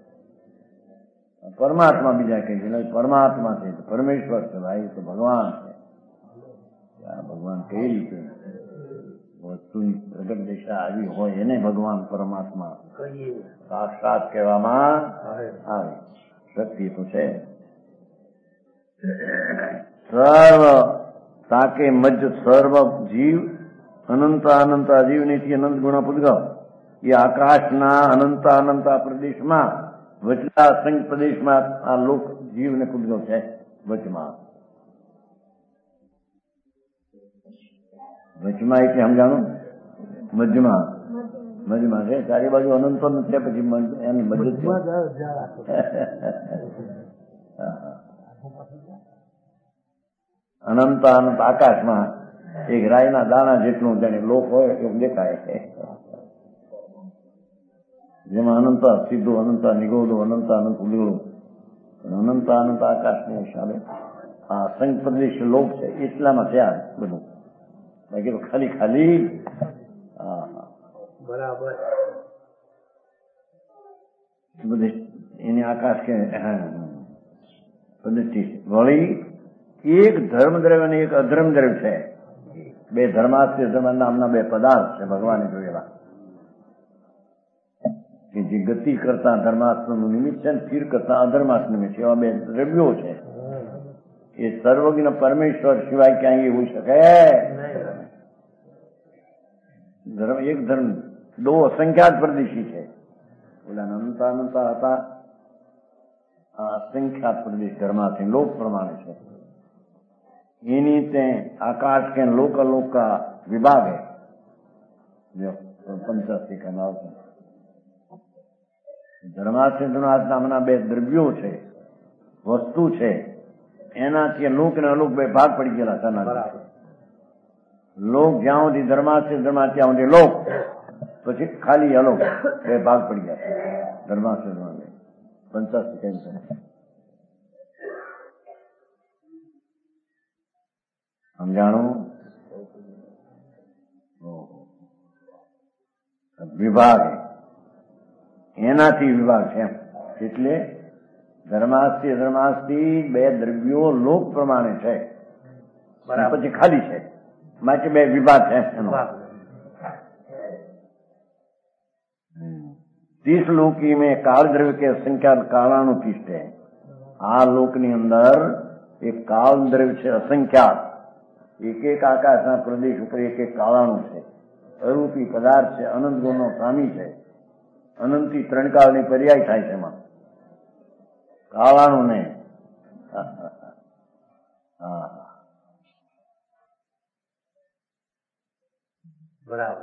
Speaker 1: પરમાત્મા બીજા કહે છે પરમાત્મા છે, પરમેશ્વર છે, ભાઈ તો ભગવાન છે. ભગવાન કઈ રીતે વસ્તુની પ્રગટ દિશા આવી હોય એને ભગવાન પરમાત્મા સાક્ષાત કહેવામાં આવે. શક્તિ તો છે. સર્વ તાકે મજ્જ સર્વ જીવ અનંત અનંત જીવનીથી અનંત ગુણા પૂતગલ એ આકાશના અનંત અનંત પ્રદેશમાં વચલા અસંખ્ય પ્રદેશમાં આ લોક જીવ ને પૂતગલ છે. વચમાં વચમાં એટલે સમજાણું મધ્યમાં મધ્યમાં છે. ચારે બાજુ અનંત છે પછી એની મધ્ય અનંત અનંત આકાશમાં એક રાયના દાણા જેટલું જાણે લોક હોય એવું દેખાય છે. જેમાં અનંત સીધું અનંત નિગોદું અનંત અનંત ઉડેલું અનંત અનંત આકાશની હિસાબે આ અસંખ્ય પ્રદેશ લોક છે એટલામાં છે આ બધું. બાકી તો ખાલી ખાલી
Speaker 2: બરાબર
Speaker 1: બધી એની આકાશ કે પ્રદૃષ્ટિ છે. વળી એક ધર્મ દ્રવ્ય અને એક અધર્મ દ્રવ્ય છે. બે ધર્માસ્ય ધર્મ નામના બે પદાર્થ છે ભગવાને જોયેલા કે જે ગતિ કરતા ધર્માસ્ત્રનું નિમિત્ત છે ને સ્થિર કરતા અધર્માસ્ત્ર નિમિત્ત છે. એવા બે દ્રવ્યો છે. એ સર્વજ્ઞ પરમેશ્વર સિવાય ક્યાંય હોઈ શકે ધર્મ એક ધર્મ દો અસંખ્યાત પ્રદેશી છે. ઓલા અનંત અનંત હતા આ અસંખ્યાત પ્રદેશ ધર્માથી લોક પ્રમાણે છે. એની તે આકાશ કે લોકલોક का विभाग है जो पंचासी का नाम है. ધર્માસ્ય ધર્માસ્ય નામના બે દ્રવ્યો છે, વસ્તુ છે. એનાથી લોક ને અલોક બે ભાગ પડી ગયેલા છે. લોક જ્યાં સુધી ધર્માસ્ય ધર્મા ત્યાં સુધી લોક, પછી ખાલી અલોક બે ભાગ પડી ગયા છે. ધર્માસ્ય ધર્મા પંચાસી કેમ છે સમજાણું. વિભાગ એનાથી વિભાગ છે. એટલે ધર્માસ્તી ધર્માસ્તી બે દ્રવ્યો લોક પ્રમાણે છે પછી ખાલી છે માટે બે વિભાગ છે એનો. तीस लोकी में काल द्रव्य के असंख्यात कालाणु तिष्ठे. આ લોકની અંદર એક કાળ દ્રવ્ય છે અસંખ્યાત. એક એક આકાશના પ્રદેશ ઉપર એક એક કાળાણું છે. અરૂપી પદાર્થ છે. અનંત ગુણનો સ્વામી છે. અનંતથી ત્રણ કાળની પર્યાય થાય છે એમાં કાળાણું ને.
Speaker 2: બરાબર.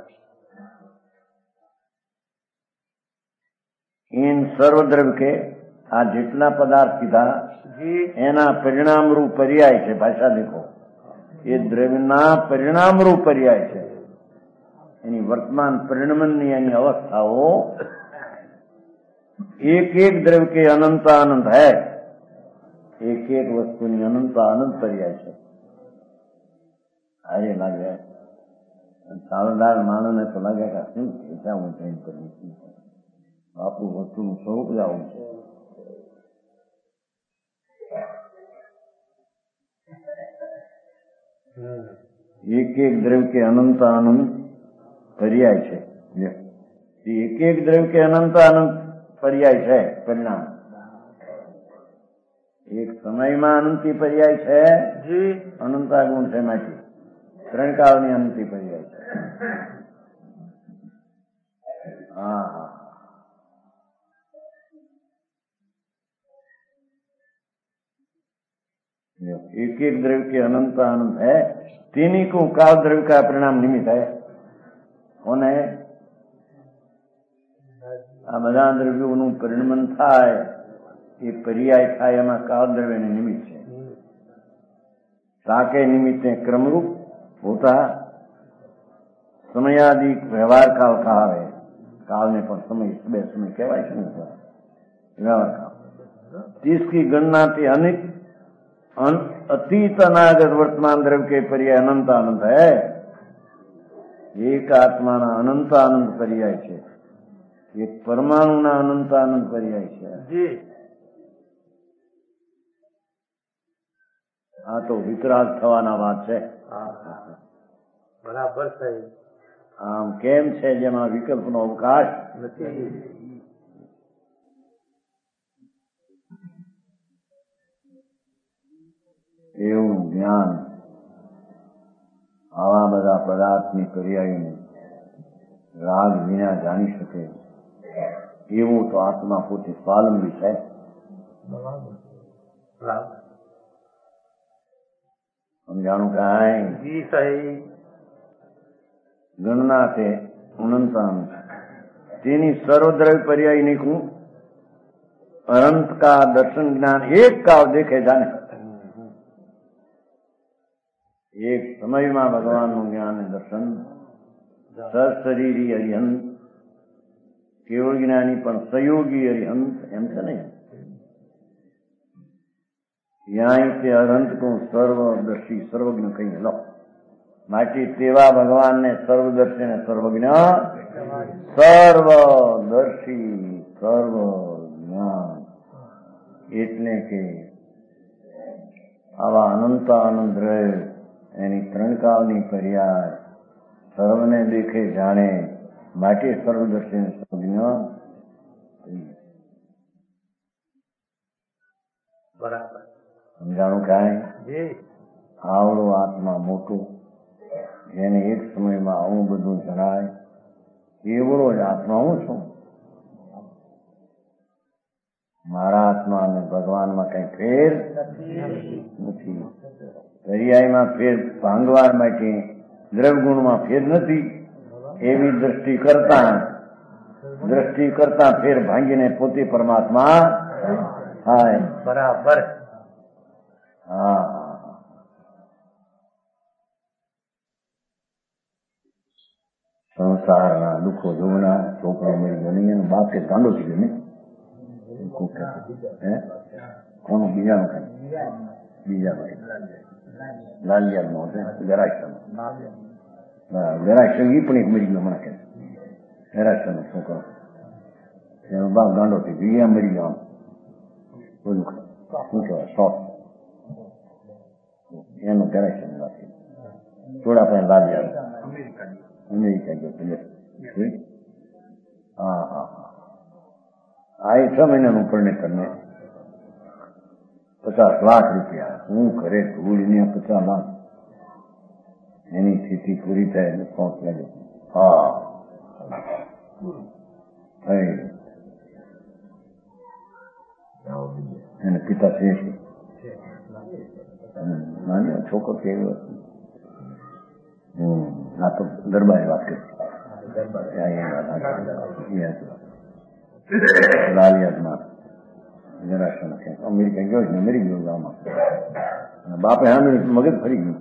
Speaker 1: इन सर्वद्रव्य के આ જેટલા પદાર્થ કીધા એના પરિણામ રૂપ પર્યાય છે. ભાષા દેખો, એ દ્રવ્યના પરિણામ રૂપ પર્યાય છે. એની વર્તમાન પરિણમનની એની અવસ્થાઓ એક એક દ્રવ્ય કે અનંત અનંત હૈ. એક એક વસ્તુની અનંત અનંત પર્યાય છે. અરે લાગે સાવધાન માણસને તો લાગે કે શું પૈસા હું ટ્રેન કરું છું. આપણું વસ્તુનું સ્વરૂપ જ આવું છે. એક એક દ્રવ્ય કે અનંત અનંત પર્યાય છે. એક એક દ્રવ્ય કે અનંત અનંત પર્યાય છે પરિણામ. એક સમયમાં અનંતી પર્યાય છે,
Speaker 2: જી
Speaker 1: અનંતા ગુણ છે માટી, ત્રણ કાળની અનંતી પર્યાય છે. હા હા एक एक द्रव्य के अनंत आनंद है, तीनी को काल द्रव्य का परिणाम निमित्त है. કોને આ બધા દ્રવ્યોનું પરિણમન થાય એ પર્યાય થાય એમાં કાળ દ્રવ્યને નિમિત્ત છે. ताके निमित्ते क्रमरूप होता समयादि व्यवहार काल कहावे. काल ने पण समय બે સમય કહેવાય છે ને વ્યવહાર કાળ. जिसकी गणना पे अनित अतीत अनागत वर्तमान द्रव्य के पर्याय अनंत आनंद है. एक आत्मा ना अनंत आनंद पर्याय છે, એક પરમાણુ ના અનંત આનંદ પર્યાય છે.
Speaker 2: જી
Speaker 1: આ તો વિતરાગ થવાના વાત છે.
Speaker 2: બરાબર સાહેબ.
Speaker 1: આમ કેમ છે જેમાં વિકલ્પનો અવકાશ
Speaker 2: નથી.
Speaker 1: એવું જ્ઞાન આવા બધા પદાર્થની પર્યાયને રાગ વિના જાણી શકે એવું તો આત્મા પોતે સ્વાવલંબી છે. સમજાણું કાંઈ?
Speaker 2: જી સાહેબ.
Speaker 1: ગણના તે અનંતાનું તેની સર્વદ્રવ્ય પર્યાય નીકળું અનંત કા દર્શન જ્ઞાન એક કાવ દેખે જાને. એક સમયમાં ભગવાનનું જ્ઞાન દર્શન સશરીરી અરિહંત, કેવળ જ્ઞાની પણ સહયોગી અરિહંત એમ છે ને. યાય તે અરંત કો સર્વદર્શી સર્વજ્ઞ કહીએ લો. માટે તેવા ભગવાનને સર્વદર્શી અને સર્વજ્ઞ, સર્વદર્શી સર્વજ્ઞાન એટલે કે આવા અનંત આનંદ રહે એની ત્રણ કાળની પર્યાય સર્વને દેખે જાણે માટે સર્વદર્શી અને સર્વજ્ઞ.
Speaker 2: બરાબર.
Speaker 1: સમજાણું કાંઈ? આવડો આત્મા મોટો જેને એક સમયમાં આવું બધું જણાય એવડો જ આત્મા હું છું. મારા આત્મા અને ભગવાનમાં કઈ ફેર નથી. પર્યાયમાં ફેર ભાંગવા માટે દ્રવગુણમાં ફેર નથી. એવી દ્રષ્ટિ કરતા દ્રષ્ટિ કરતા ફેર ભાંગીને પોતે પરમાત્મા થાય.
Speaker 2: બરાબર.
Speaker 1: હા સંસારના દુઃખો જોવાના છોકરો મરી ગયો નહીં, બાપ કે ગાંડો થઈ ગયો ને. કોનું? બીજાનું કઈ બીજાનું લાલિયા નો ગરાક્ષર ગરાક્ષર ઈ પણ એક મરી ગયો મને કે ગરાક્ષર નો છોકરો એનો બાપ ગાંડો થઈ ગયો, એ મરી ગયો. બોલું શું કહેવાય શોખ એનું ગરાક્ષર નથી. થોડા પણ લાલિયા અમેરિકા ગયો. હા હા હા આ એ છ મહિનાનું પરણેતર ને પચાસ લાખ રૂપિયા હું ઘરે ધૂળને પચાસ લાખ એની સ્થિતિ પૂરી થાય એટલે શોખ લાગે. હા એને પિતા છે નાની છોકરો કેવી હતું. હમ આ તો દરબારી વાત કરી લાલિયાતમાં જરાશન અમેરિકા ગયો ને મરી ગયો ગામમાં. બાપે હા મગજ ફરી ગયું.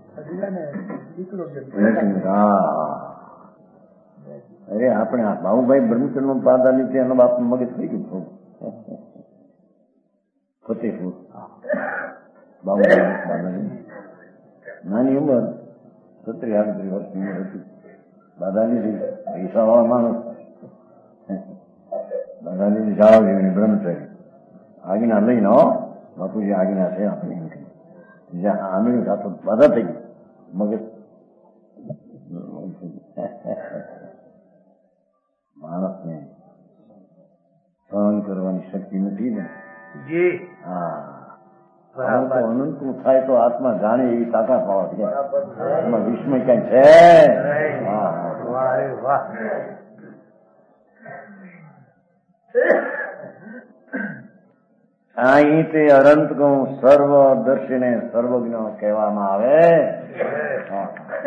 Speaker 1: હા અરે આપણે બાબુભાઈ બ્રહ્મચંદ નો પાદા નીચે એનો બાપ મગજ ફરી ગયું. ફતેહપુર બાબુભાઈ નાની ઉંમર સત્રી આડત્રીસ વર્ષની ઉંમર હતી. દાદાની પૈસા વાળા માણસ દાદાની જાળવ જેવી બ્રહ્મચારી આજ્ઞા લઈને હો બાપુજી આજ્ઞા છે આપણે જ્યાં આંબી તો બધા થઈ ગયું મગજ. માણસને સહન કરવાની શક્તિ નથી ને. હા
Speaker 2: બરાબર.
Speaker 1: અનંતનું થાય તો આત્મા જાણે એવી તાકાત પાવા છે. એમાં વિસ્મય કઈ છે? હા, હા.
Speaker 2: વાહ રે વાહ.
Speaker 1: અહીં તે અનંત ગૌ સર્વદર્શીને સર્વજ્ઞ કહેવામાં આવે. હા.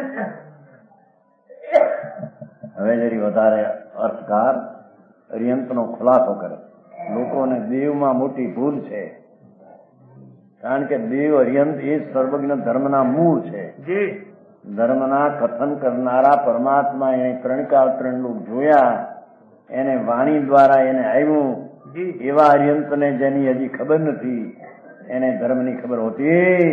Speaker 1: હવે જરી વધારે અર્થકાર અરિયંતનો ખુલાસો કરે. લોકોને દેવમાં મોટી ભૂલ છે, કારણ કે દેવ અરિયંત એ સર્વજ્ઞ ધર્મના મૂળ છે.
Speaker 2: જી
Speaker 1: ધર્મના કથન કરનારા પરમાત્મા એને ત્રણ કાળ ત્રણ લોક જોયા, એને વાણી દ્વારા એને આવ્યું.
Speaker 2: જી
Speaker 1: એવા અરિયંતને જેની હજી ખબર નથી એને ધર્મની ખબર હોતી.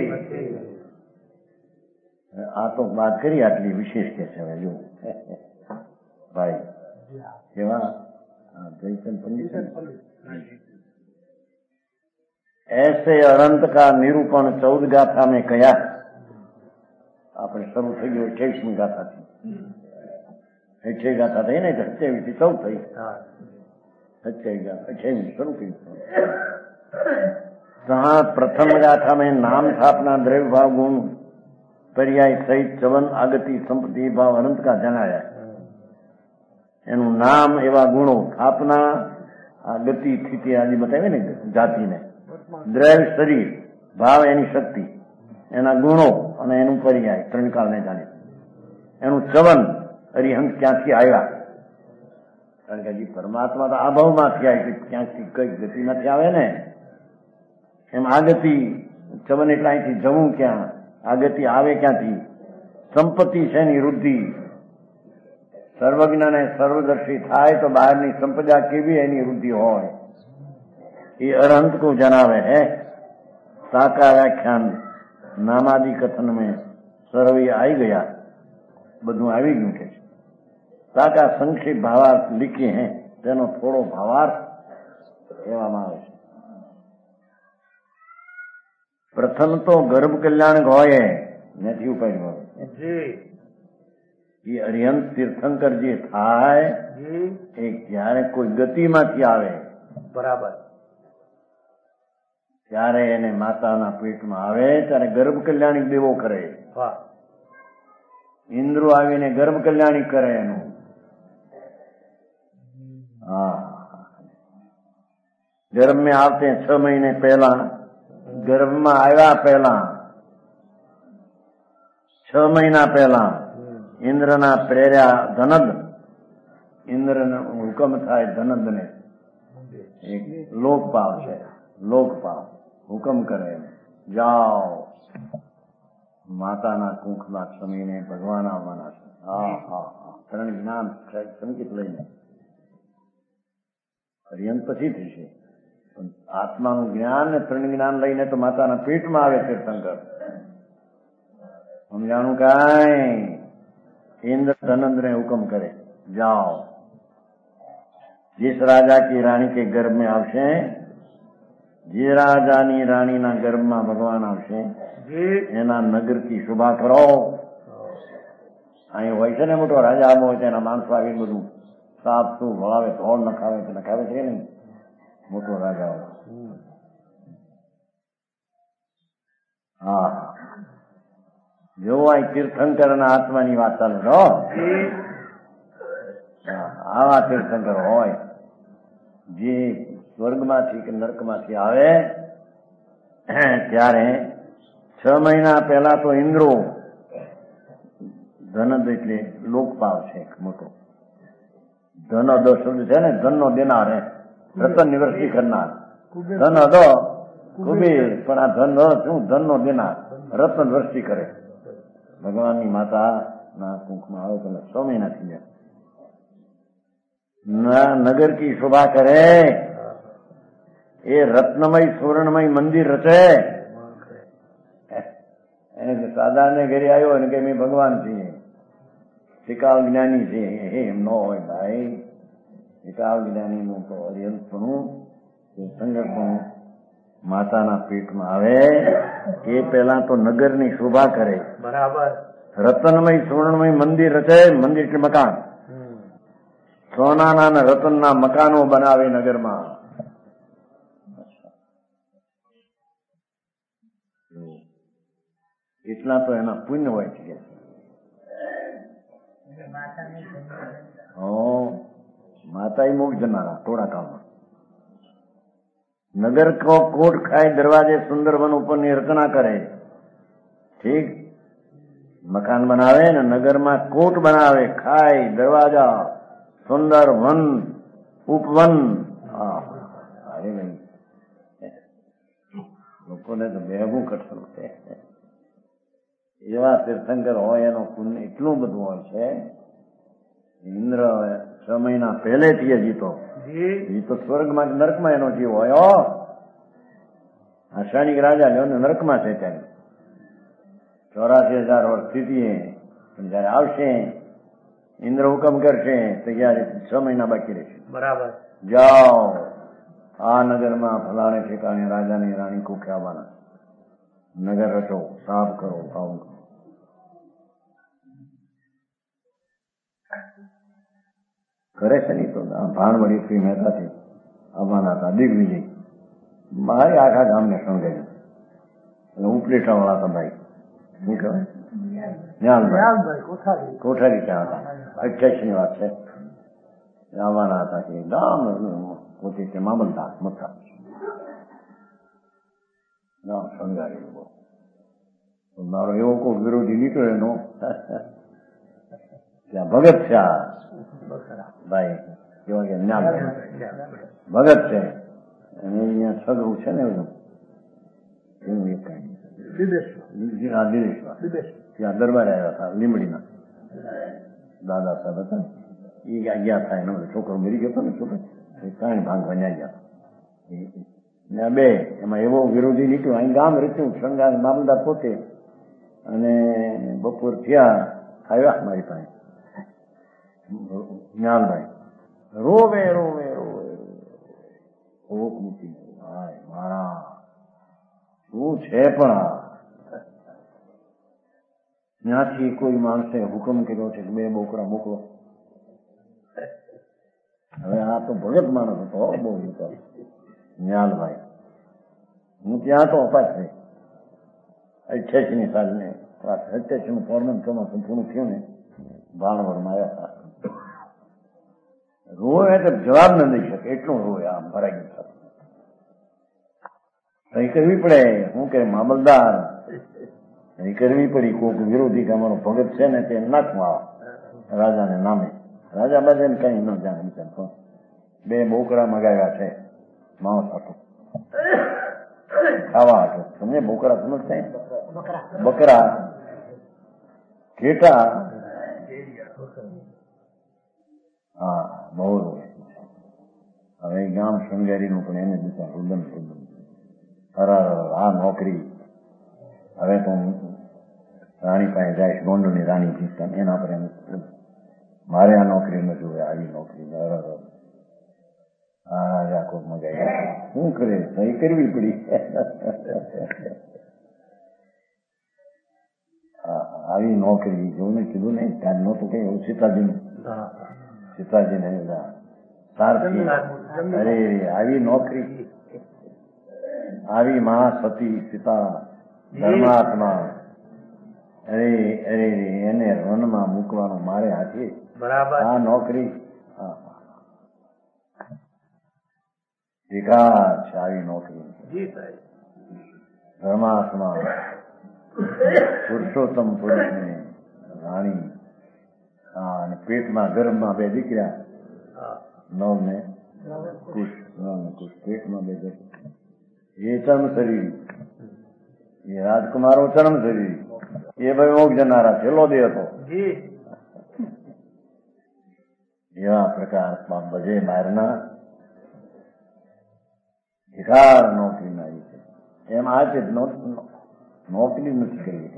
Speaker 1: આ તો વાત કરી આટલી વિશેષ કે છે. હવે જો ભાઈ કેવા જયચંદ પંડિત ऐसे अनंत का निरूपण चौदह गाथा में कया. આપણે શરૂ થઈ ગયું અઠ્યાવીસમી ગાથાથી. અઠ્યાવીસ ગાથા થઈ ને અઠ્યાવીસ થી ચૌદ થઈ. અઠ્યાવીસ ગાથા અઠ્યાવીસ શરૂ કર્યું. પ્રથમ ગાથા में नाम स्थापना द्रव्य भाव गुण पर्याय सहित चवन आगति संपत्ति भाव अनंत का जनाया. એનું નામ એવા ગુણો સ્થાપના આ ગતિ સ્થિતિ આદિ બતાવી ને જાતિને, દ્રવ્ય શરીર, ભાવ એની શક્તિ, એના ગુણો અને એનું પર્યાય ત્રણ કાળને જાણે. એનું ચવન અરિહંત ક્યાંથી આવ્યા, કારણ કે હજી પરમાત્મા તો આ ભાવમાંથી આવે છે, ક્યાંથી કઈ ગતિમાંથી આવે ને. એમ આ ગતિ ચવન એટલે અહીંથી જવું ક્યાં, આ ગતિ આવે ક્યાંથી. સંપત્તિ છે એની વૃદ્ધિ. સર્વજ્ઞ ને સર્વદર્શી થાય તો બહારની સંપદા કેવી એની વૃદ્ધિ હોય એ અરહંત કો જણાવે હે. સાકા વ્યાખ્યાન નામાદિ કથન में સર્વે આવી ગયા, બધું આવી ગયું કે છે. સાકા સંક્ષિપ્ત ભાવાર્થ લીખી હે, તેનો થોડો ભાવાર્થ કહેવામાં આવે છે. પ્રથમ તો ગર્ભ કલ્યાણ હોય નથી ઉપાય એ અરિહંત તીર્થંકર જે થાય એ ક્યારે કોઈ ગતિમાંથી આવે,
Speaker 2: બરાબર,
Speaker 1: ત્યારે એને માતાના પેટમાં આવે ત્યારે ગર્ભ કલ્યાણી દેવો કરે. ઇન્દ્રો આવીને ગર્ભ કલ્યાણી કરે એનું. હા, ગર્ભ में આવતે છ મહિને પહેલા, ગર્ભમાં આવ્યા પહેલા છ મહિના પહેલા ઇન્દ્રના પ્રેર્યા ધનદ, ઇન્દ્રનો હુકમ થાય ધનદને, એક લોકપાવ છે, લોકપાવ હુકમ કરે જાઓ માતાના કુંખમાં સમીને ભગવાન આવવાના છે. હા હા હા ત્રણ જ્ઞાન સંકેત લઈને અરિહંત પછી થશે, પણ આત્માનું જ્ઞાન ને ત્રણ જ્ઞાન લઈને તો માતાના પેટમાં આવે તીર્થંકર. સમજાણું કાંઈ? इंद्र धनंद ने हुक्म करे जाओ जिस राजा की रानी के गर्भ में आवशे, જે રાજાની રાણીના ગર્ભમાં ભગવાન આવશે એના નગર કી શોભા કરો. અહીં હોય છે ને મોટો રાજા આવો હોય તેના માણસો આવી બધું સાફ શું ભળાવે, ધોળ નખાવે છે, નખાવે છે ને મોટો રાજા હોય. હા, જો અહીં તીર્થંકર ના આત્માની વાત ચાલે છો. આવા તીર્થંકર હોય જે સ્વર્ગમાંથી કે નર્કમાંથી આવે ત્યારે છ મહિના પહેલા તો ઇન્દ્રો, ધનદ એટલે લોકપાલ છે મોટો, ધનદ શબ્દ છે ને ધનનો દેનાર, રતન નિવૃત્તિ કરનાર. ધનદ કુબેર, પણ આ ધન શું ધનનો દેનાર, રતન વૃષ્ટિ કરે. ભગવાનની માતા ના કુંખમાં આવે પેલા છ મહિના થઈ જાય, નગર કી શોભા કરે, એ રત્નમય સ્વર્ણમય મંદિર રચે. એને સાધારણે ઘરે આવ્યો અને કે મેં ભગવાન છીએ, શિકાવ જ્ઞાની છે, એમ ન હોય ભાઈ. શિકાવ જ્ઞાની નું તો અરિહંતપણું સંગતપણું માતાના પેટમાં આવે એ પેલા તો નગરની શોભા કરે.
Speaker 2: બરાબર,
Speaker 1: રતનમય સ્વર્ણમય મંદિર રચે. મંદિર કે મકાન, સોનાના અને રતનના મકાનો બનાવે નગરમાં. એટલા તો એના પુણ્ય હોય છે. માતા એ મોક્ષ જનારા થોડા કાળમાં નગર કો કોટ ખાય દરવાજે સુંદર વન ઉપર નિર્કણા કરે. ઠીક, મકાન બનાવે ને નગરમાં કોટ બનાવે, ખાય દરવાજા સુંદર વન ઉપવન. અરે નહીં, લોકોને તો બેગું કઠણ છે. એવા તીર્થંકર હોય એનો પુણ્ય એટલું બધું હોય છે. ઇન્દ્ર છ મહિના પહેલેથી જીતો એ તો સ્વર્ગમાં નરકમાં એનો જીવ હોય. આ સૈનિક રાજા લ્યો ને નરકમાં છે ત્યારે ચોરાસી હજાર વર્ષ સ્થિતિએ જયારે આવશે ઇન્દ્ર હુકમ કરશે તો ત્યારે છ મહિના બાકી રહેશે.
Speaker 2: બરાબર.
Speaker 1: જાઓ આ નગરમાં ફલાણે ઠેકાણે રાજાની રાણી કુખે આવવાના, નગર રચો, સાફ કરો, આવું કરો. કરે છે નહીં તો ભાણવડી શ્રી મહેતાથી આવવાના હતા દિગ્વિજય, મારે આખા ગામને શણગાર્યું. એટલે ઉપલેટા વાળા હતા ભાઈ, શું કહેવાય, જ્ઞાનભાઈ કોઠારી ત્યાં હતા. અઠ્યાસી ની વાત છે. આવવાના હતા કે ગામ પોતે છે મામલદાર મથા ગામ શણગારેલું બહુ. મારો એવો કોઈ વિરોધી નીકળ્યો એનો ત્યાં ભગત છે આ ભાઈ કેવા કે જ્ઞાન ભગત છે અને અહીંયા સગવું છે ને એવું એવું એક ત્યાં દરબારે આવ્યા હતા લીમડીના દાદા સાહેબ હતા. એ ગયા થાય એનો છોકરો મરી ગયો હતો ને છોકરો કાંઈ ભાંગવા ન્યા ગયા બે એમાં એવો વિરોધી નીકળ્યો. અહીં ગામ રચ્યું શણગાર મામલદાર પોતે અને બપોર થયા આવ્યા મારી પાસે જ્ઞાનભાઈ રોવે રોવે રોવે ઓક મૂકી ભાઈ મારા શું છે. પણ ત્યાંથી કોઈ માણસે હુકમ કર્યો છે કે બે બોકડા મોકલો. હવે આ તો ભગત માણસ હતો બહુ જ્ઞાનભાઈ. હું ત્યાં તો અપાસ થઈ અઠ્યાસી ની સાલ ને અઠ્યાસી નું ફોર્મન ચોમાસું પૂરું થયું ને ભાણવડમાં આવ્યા હતા. રોય એટલે જવાબ ન દઈ શકે એટલું રોય. આમ ભરાઈ ગયું સહી કરવી પડે. શું કે મામલદાર સહી કરવી પડી. કોઈક વિરોધી કે અમારો ભગત છે ને તે નાખવા આવા રાજાને નામે. રાજા બાજા ને કઈ ન જાણે બિચાર. બે બોકડા મગાવ્યા છે માણસ હતો ખાવા હતો. તમને બોકડા સમજતા બકરા ઘેટા. હા બહુ રોવે. હવે ગામ શણગારીનું પણ એને બિચાર રુદન રુદન અરે આ નોકરી. હવે તો રાણી પાસે જાય ગોંડલની રાણી જીતતા એના પર એમ મારે આ નોકરી ન જોવે આવી નોકરી. આ રાજા કોઈ મગાઈ શું કરે સહી કરવી પડી. આવી નોકરી જોઉં ને કીધું ને ત્યાં નહોતું કઈ સીતાજીનું સીતાજીને સારથી અરે આવી નોકરી આવી મા સતી સીતા ધર્માત્મા અરે અરે એને રણમાં મૂકવાનું મારે હાથી આ નોકરી વિકાસ છે. આવી નોકરી ધર્માત્મા પુરુષોત્તમ પુરુષની રાણી અને પેટમાં ગર્ભમાં બે દીકરા નવ ને કુશ નવ ને કુશ પેટમાં બે દીકરા. એ ચર્મ શરીર એ રાજકુમારો ચર્મ શરીર એ ભાઈ મોગ જનારા છેલ્લો દે હતો. એવા પ્રકાર બધે બહારના શિકાર નોકરી ના છે. એમ આ છે નોકરી નથી કરવી.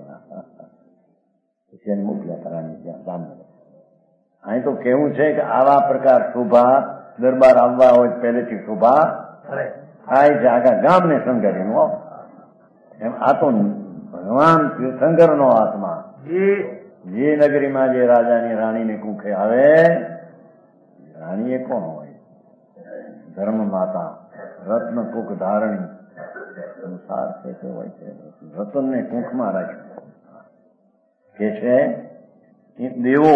Speaker 1: એને મોકલ્યા કરાની ત્યાં સામે. અહીં તો કેવું છે કે આવા પ્રકાર શોભા દરબાર આવવા હોય પહેલેથી શોભા થાય છે. આખા ગામને શણગારીનું એમ આ તો ભગવાન તીર્થંકર નો આત્મા જે નગરીમાં જે રાજાની રાણીને કુખે આવે. રાણી એ કોણ હોય? ધર્મ માતા રત્ન કુખ ધારણી સંસાર છે તે હોય છે. રતનને કુખમાં રાખ્યું કે છે દેવો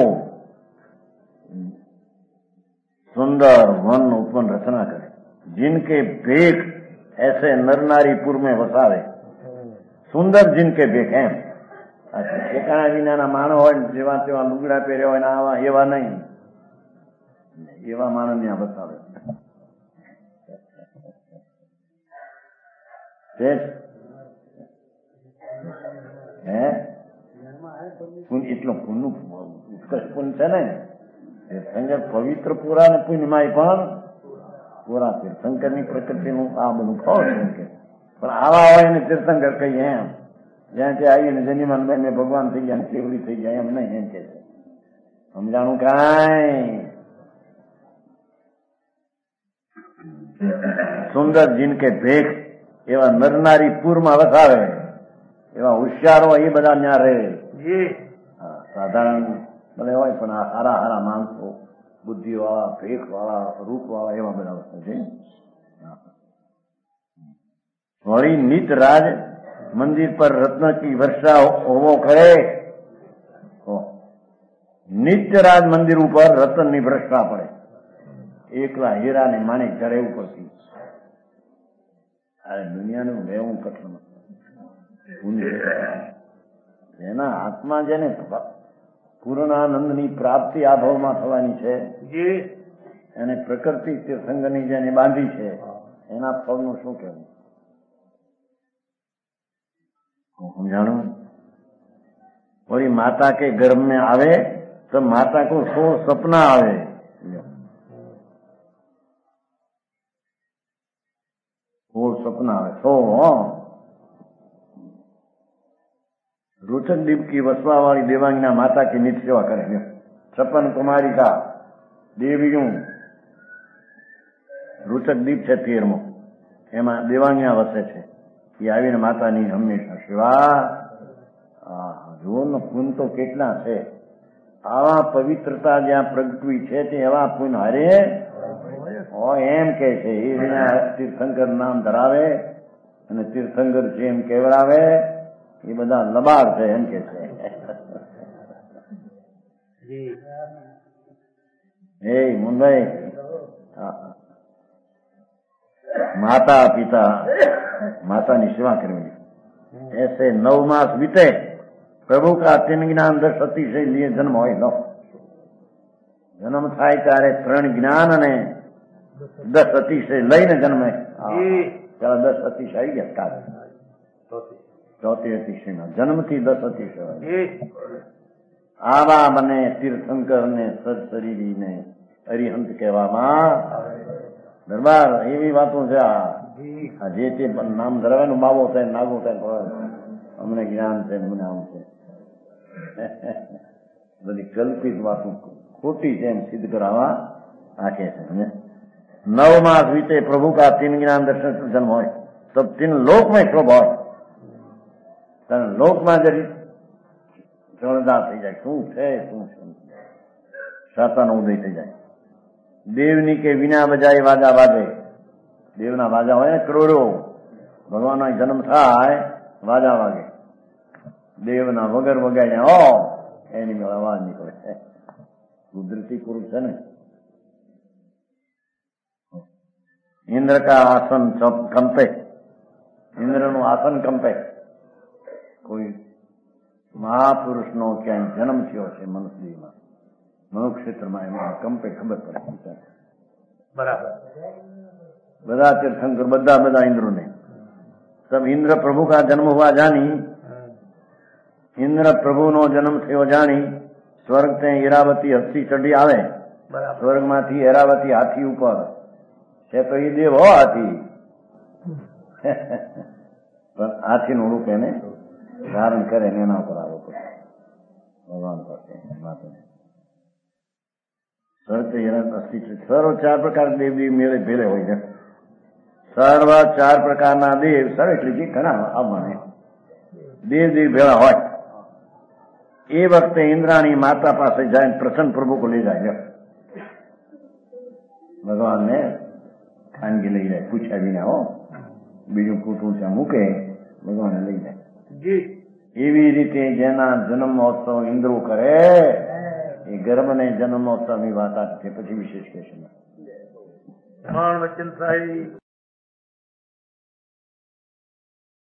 Speaker 1: सुंदर वन उपवन रचना करे, जिनके भेख ऐसे नर नारीपुर में वसावे, सुंदर जिनके भेख एम ઠેકાણા વિનાના માણો હોય જેવા તેવા લુગડા પહેર્યા હોય ને આવા એવા નહીં, એવા માણસ ત્યાં બતાવે. હે એટલું પુણ્યનું ઉત્કર્ષ પુણ્ય છે ને તીર્થંકર પવિત્ર પુરા ને પુણ્યમાં પણ પુરા તીર્થંકર ની પ્રકૃતિનું આ બધું ફળ છે. પણ આવા હોય ને તીર્થંકર કહીએ એમ જ્યાં ત્યાં આવીને જનીમાન મેં ભગવાન થઈ ગયા કેવડી થઈ જાય એમ નહીં, એમ કે છે સમજાણું કાંઈ. સુંદર જીનકે ભેખ એવા નરનારી પૂરમાં વસાવે, એવા હોશિયારો એ બધા ત્યાં રહે. સાધારણ ભલે હોય પણ આ હારા હારા માણસો, બુદ્ધિ વાળા, ભેખ વાળા, રૂપ વાળા એવા બધા વસ્તુ છે. વળી નિત રાજ મંદિર પર રત્ન કી વર્ષા હોવો કરે, નિત્ય રાજ મંદિર ઉપર રતન ની વર્ષા પડે, એકલા હીરા ને માણેક ચડે ઉપરથી. અરે દુનિયાનું રહેવું કઠણ, એના આત્મા જેને પૂર્ણાનંદની પ્રાપ્તિ આ ભાવમાં થવાની છે, એને પ્રકૃતિ તીર્થંકરની જેને બાંધી છે એના ફળનું શું કહેવું સમજાણું. वही माता के गर्भ में आवे तो माता को सौ सपना आवे. सौ सपना आवे सौ. रुचक द्वीप की वसवा वाली देवांगना माता की नित्य सेवा करे. छप्पन कुमारी का देवियों रुचक द्वीप છે તેરમો, એમાં દેવાંગના વસે છે. એ આવીને માતાની હંમેશા સેવા. જુઓ ને પુન તો કેટલા છે. આવા પવિત્રતા જ્યાં પ્રગટવી છે તે એવા પુન હારે એમ કે છે. એ તીર્થંકર નામ ધરાવે અને તીર્થંકર છે એમ કેવડાવે, એ બધા લબાડ છે એમ કે છે. એ મુંબઈ માતા પિતા માતાની સેવા કરવી. ऐसे नौ मास बीते, प्रभु का तीन ज्ञान दस अतिशय लिए जन्म હોય નો જન્મ થાય ત્યારે ત્રણ જ્ઞાન અને દસ અતિશય લઈને જન્મે. પેલા દસ અતિશય આવી ગયા કાલ ચોથી અતિશયમાં જન્મથી દસ અતિશય. આવા મને તીર્થંકર ને સદશરીરી ને અરિહંત કહેવામાં દરબાર એવી વાતો છે. આ જે તે નામ ધરાવે નું બાવો થાય નાગો થાય અમને જ્ઞાન છે મને આમ છે, બધી કલ્પિત વાતો ખોટી છે એમ સિદ્ધ કરાવવા આખે છે. નવ માસ વીતે પ્રભુ કા તીન જ્ઞાન દર્શન જન્મ હોય તો તીન લોકમાં શોભ હોય. કારણ લોકમાં જરી જળદાર થઈ જાય, શું છે શું છે, સાતાનો ઉદય થઈ જાય. દેવની કે વિના બજાય વાજા વાજે. દેવના વાજા હોય ને કરોડો, ભગવાનનો જન્મ થાય વાજા વાગે. દેવના વગર વગાડ્યા હો એની અવાજ નીકળે. કુદરતી પુરુષ છે ને. ઇન્દ્ર કા આસન કંપે, ઇન્દ્રનું આસન કંપે. કોઈ મહાપુરુષનો ક્યાંય જન્મ થયો છે મનુષ્યમાં, મનુક્ષેત્રમાં એમાં કંપે ખબર પડે.
Speaker 2: બરાબર.
Speaker 1: બધા તીર્થંકર બધા બધા इंद्रों ने तब इंद्र प्रभु का जन्म हुआ जानी, इंद्र प्रभु नो जन्म थयो जानी स्वर्ग ते ઈરાવતી હસ્તી ચડી આવે. સ્વર્ગ માંથી ઈરાવતી હાથી ઉપર છે તો એ દેવ હો હાથી, પણ હાથી નું રૂપ એને ધારણ કરે ને એના ઉપર આવો ભગવાન પાસે. સ્વર્ગ અસ્થિ સર્વ ચાર પ્રકાર દેવી મેળે ભેલે હોય છે. સર્વ ચાર પ્રકારના દેવ સર એટલે જે ઘણા આવવાને દેવ દેવ ભેળા હોય. એ વખતે ઇન્દ્રાણી માતા પાસે જાય પ્રસન્ન પ્રભુ કો લઈ જાય. ભગવાન ને ખાનગી લઈ જાય, પૂછ્યા વિના હો, બીજું કુટુંબ ત્યાં મૂકે ભગવાન લઈ જાય. એવી રીતે જેના જન્મ મહોત્સવ ઇન્દ્રો કરે એ ગર્ભને જન્મ મહોત્સવની વાત આપશે. પછી વિશેષ કહેશે.
Speaker 2: વચન સાહેબ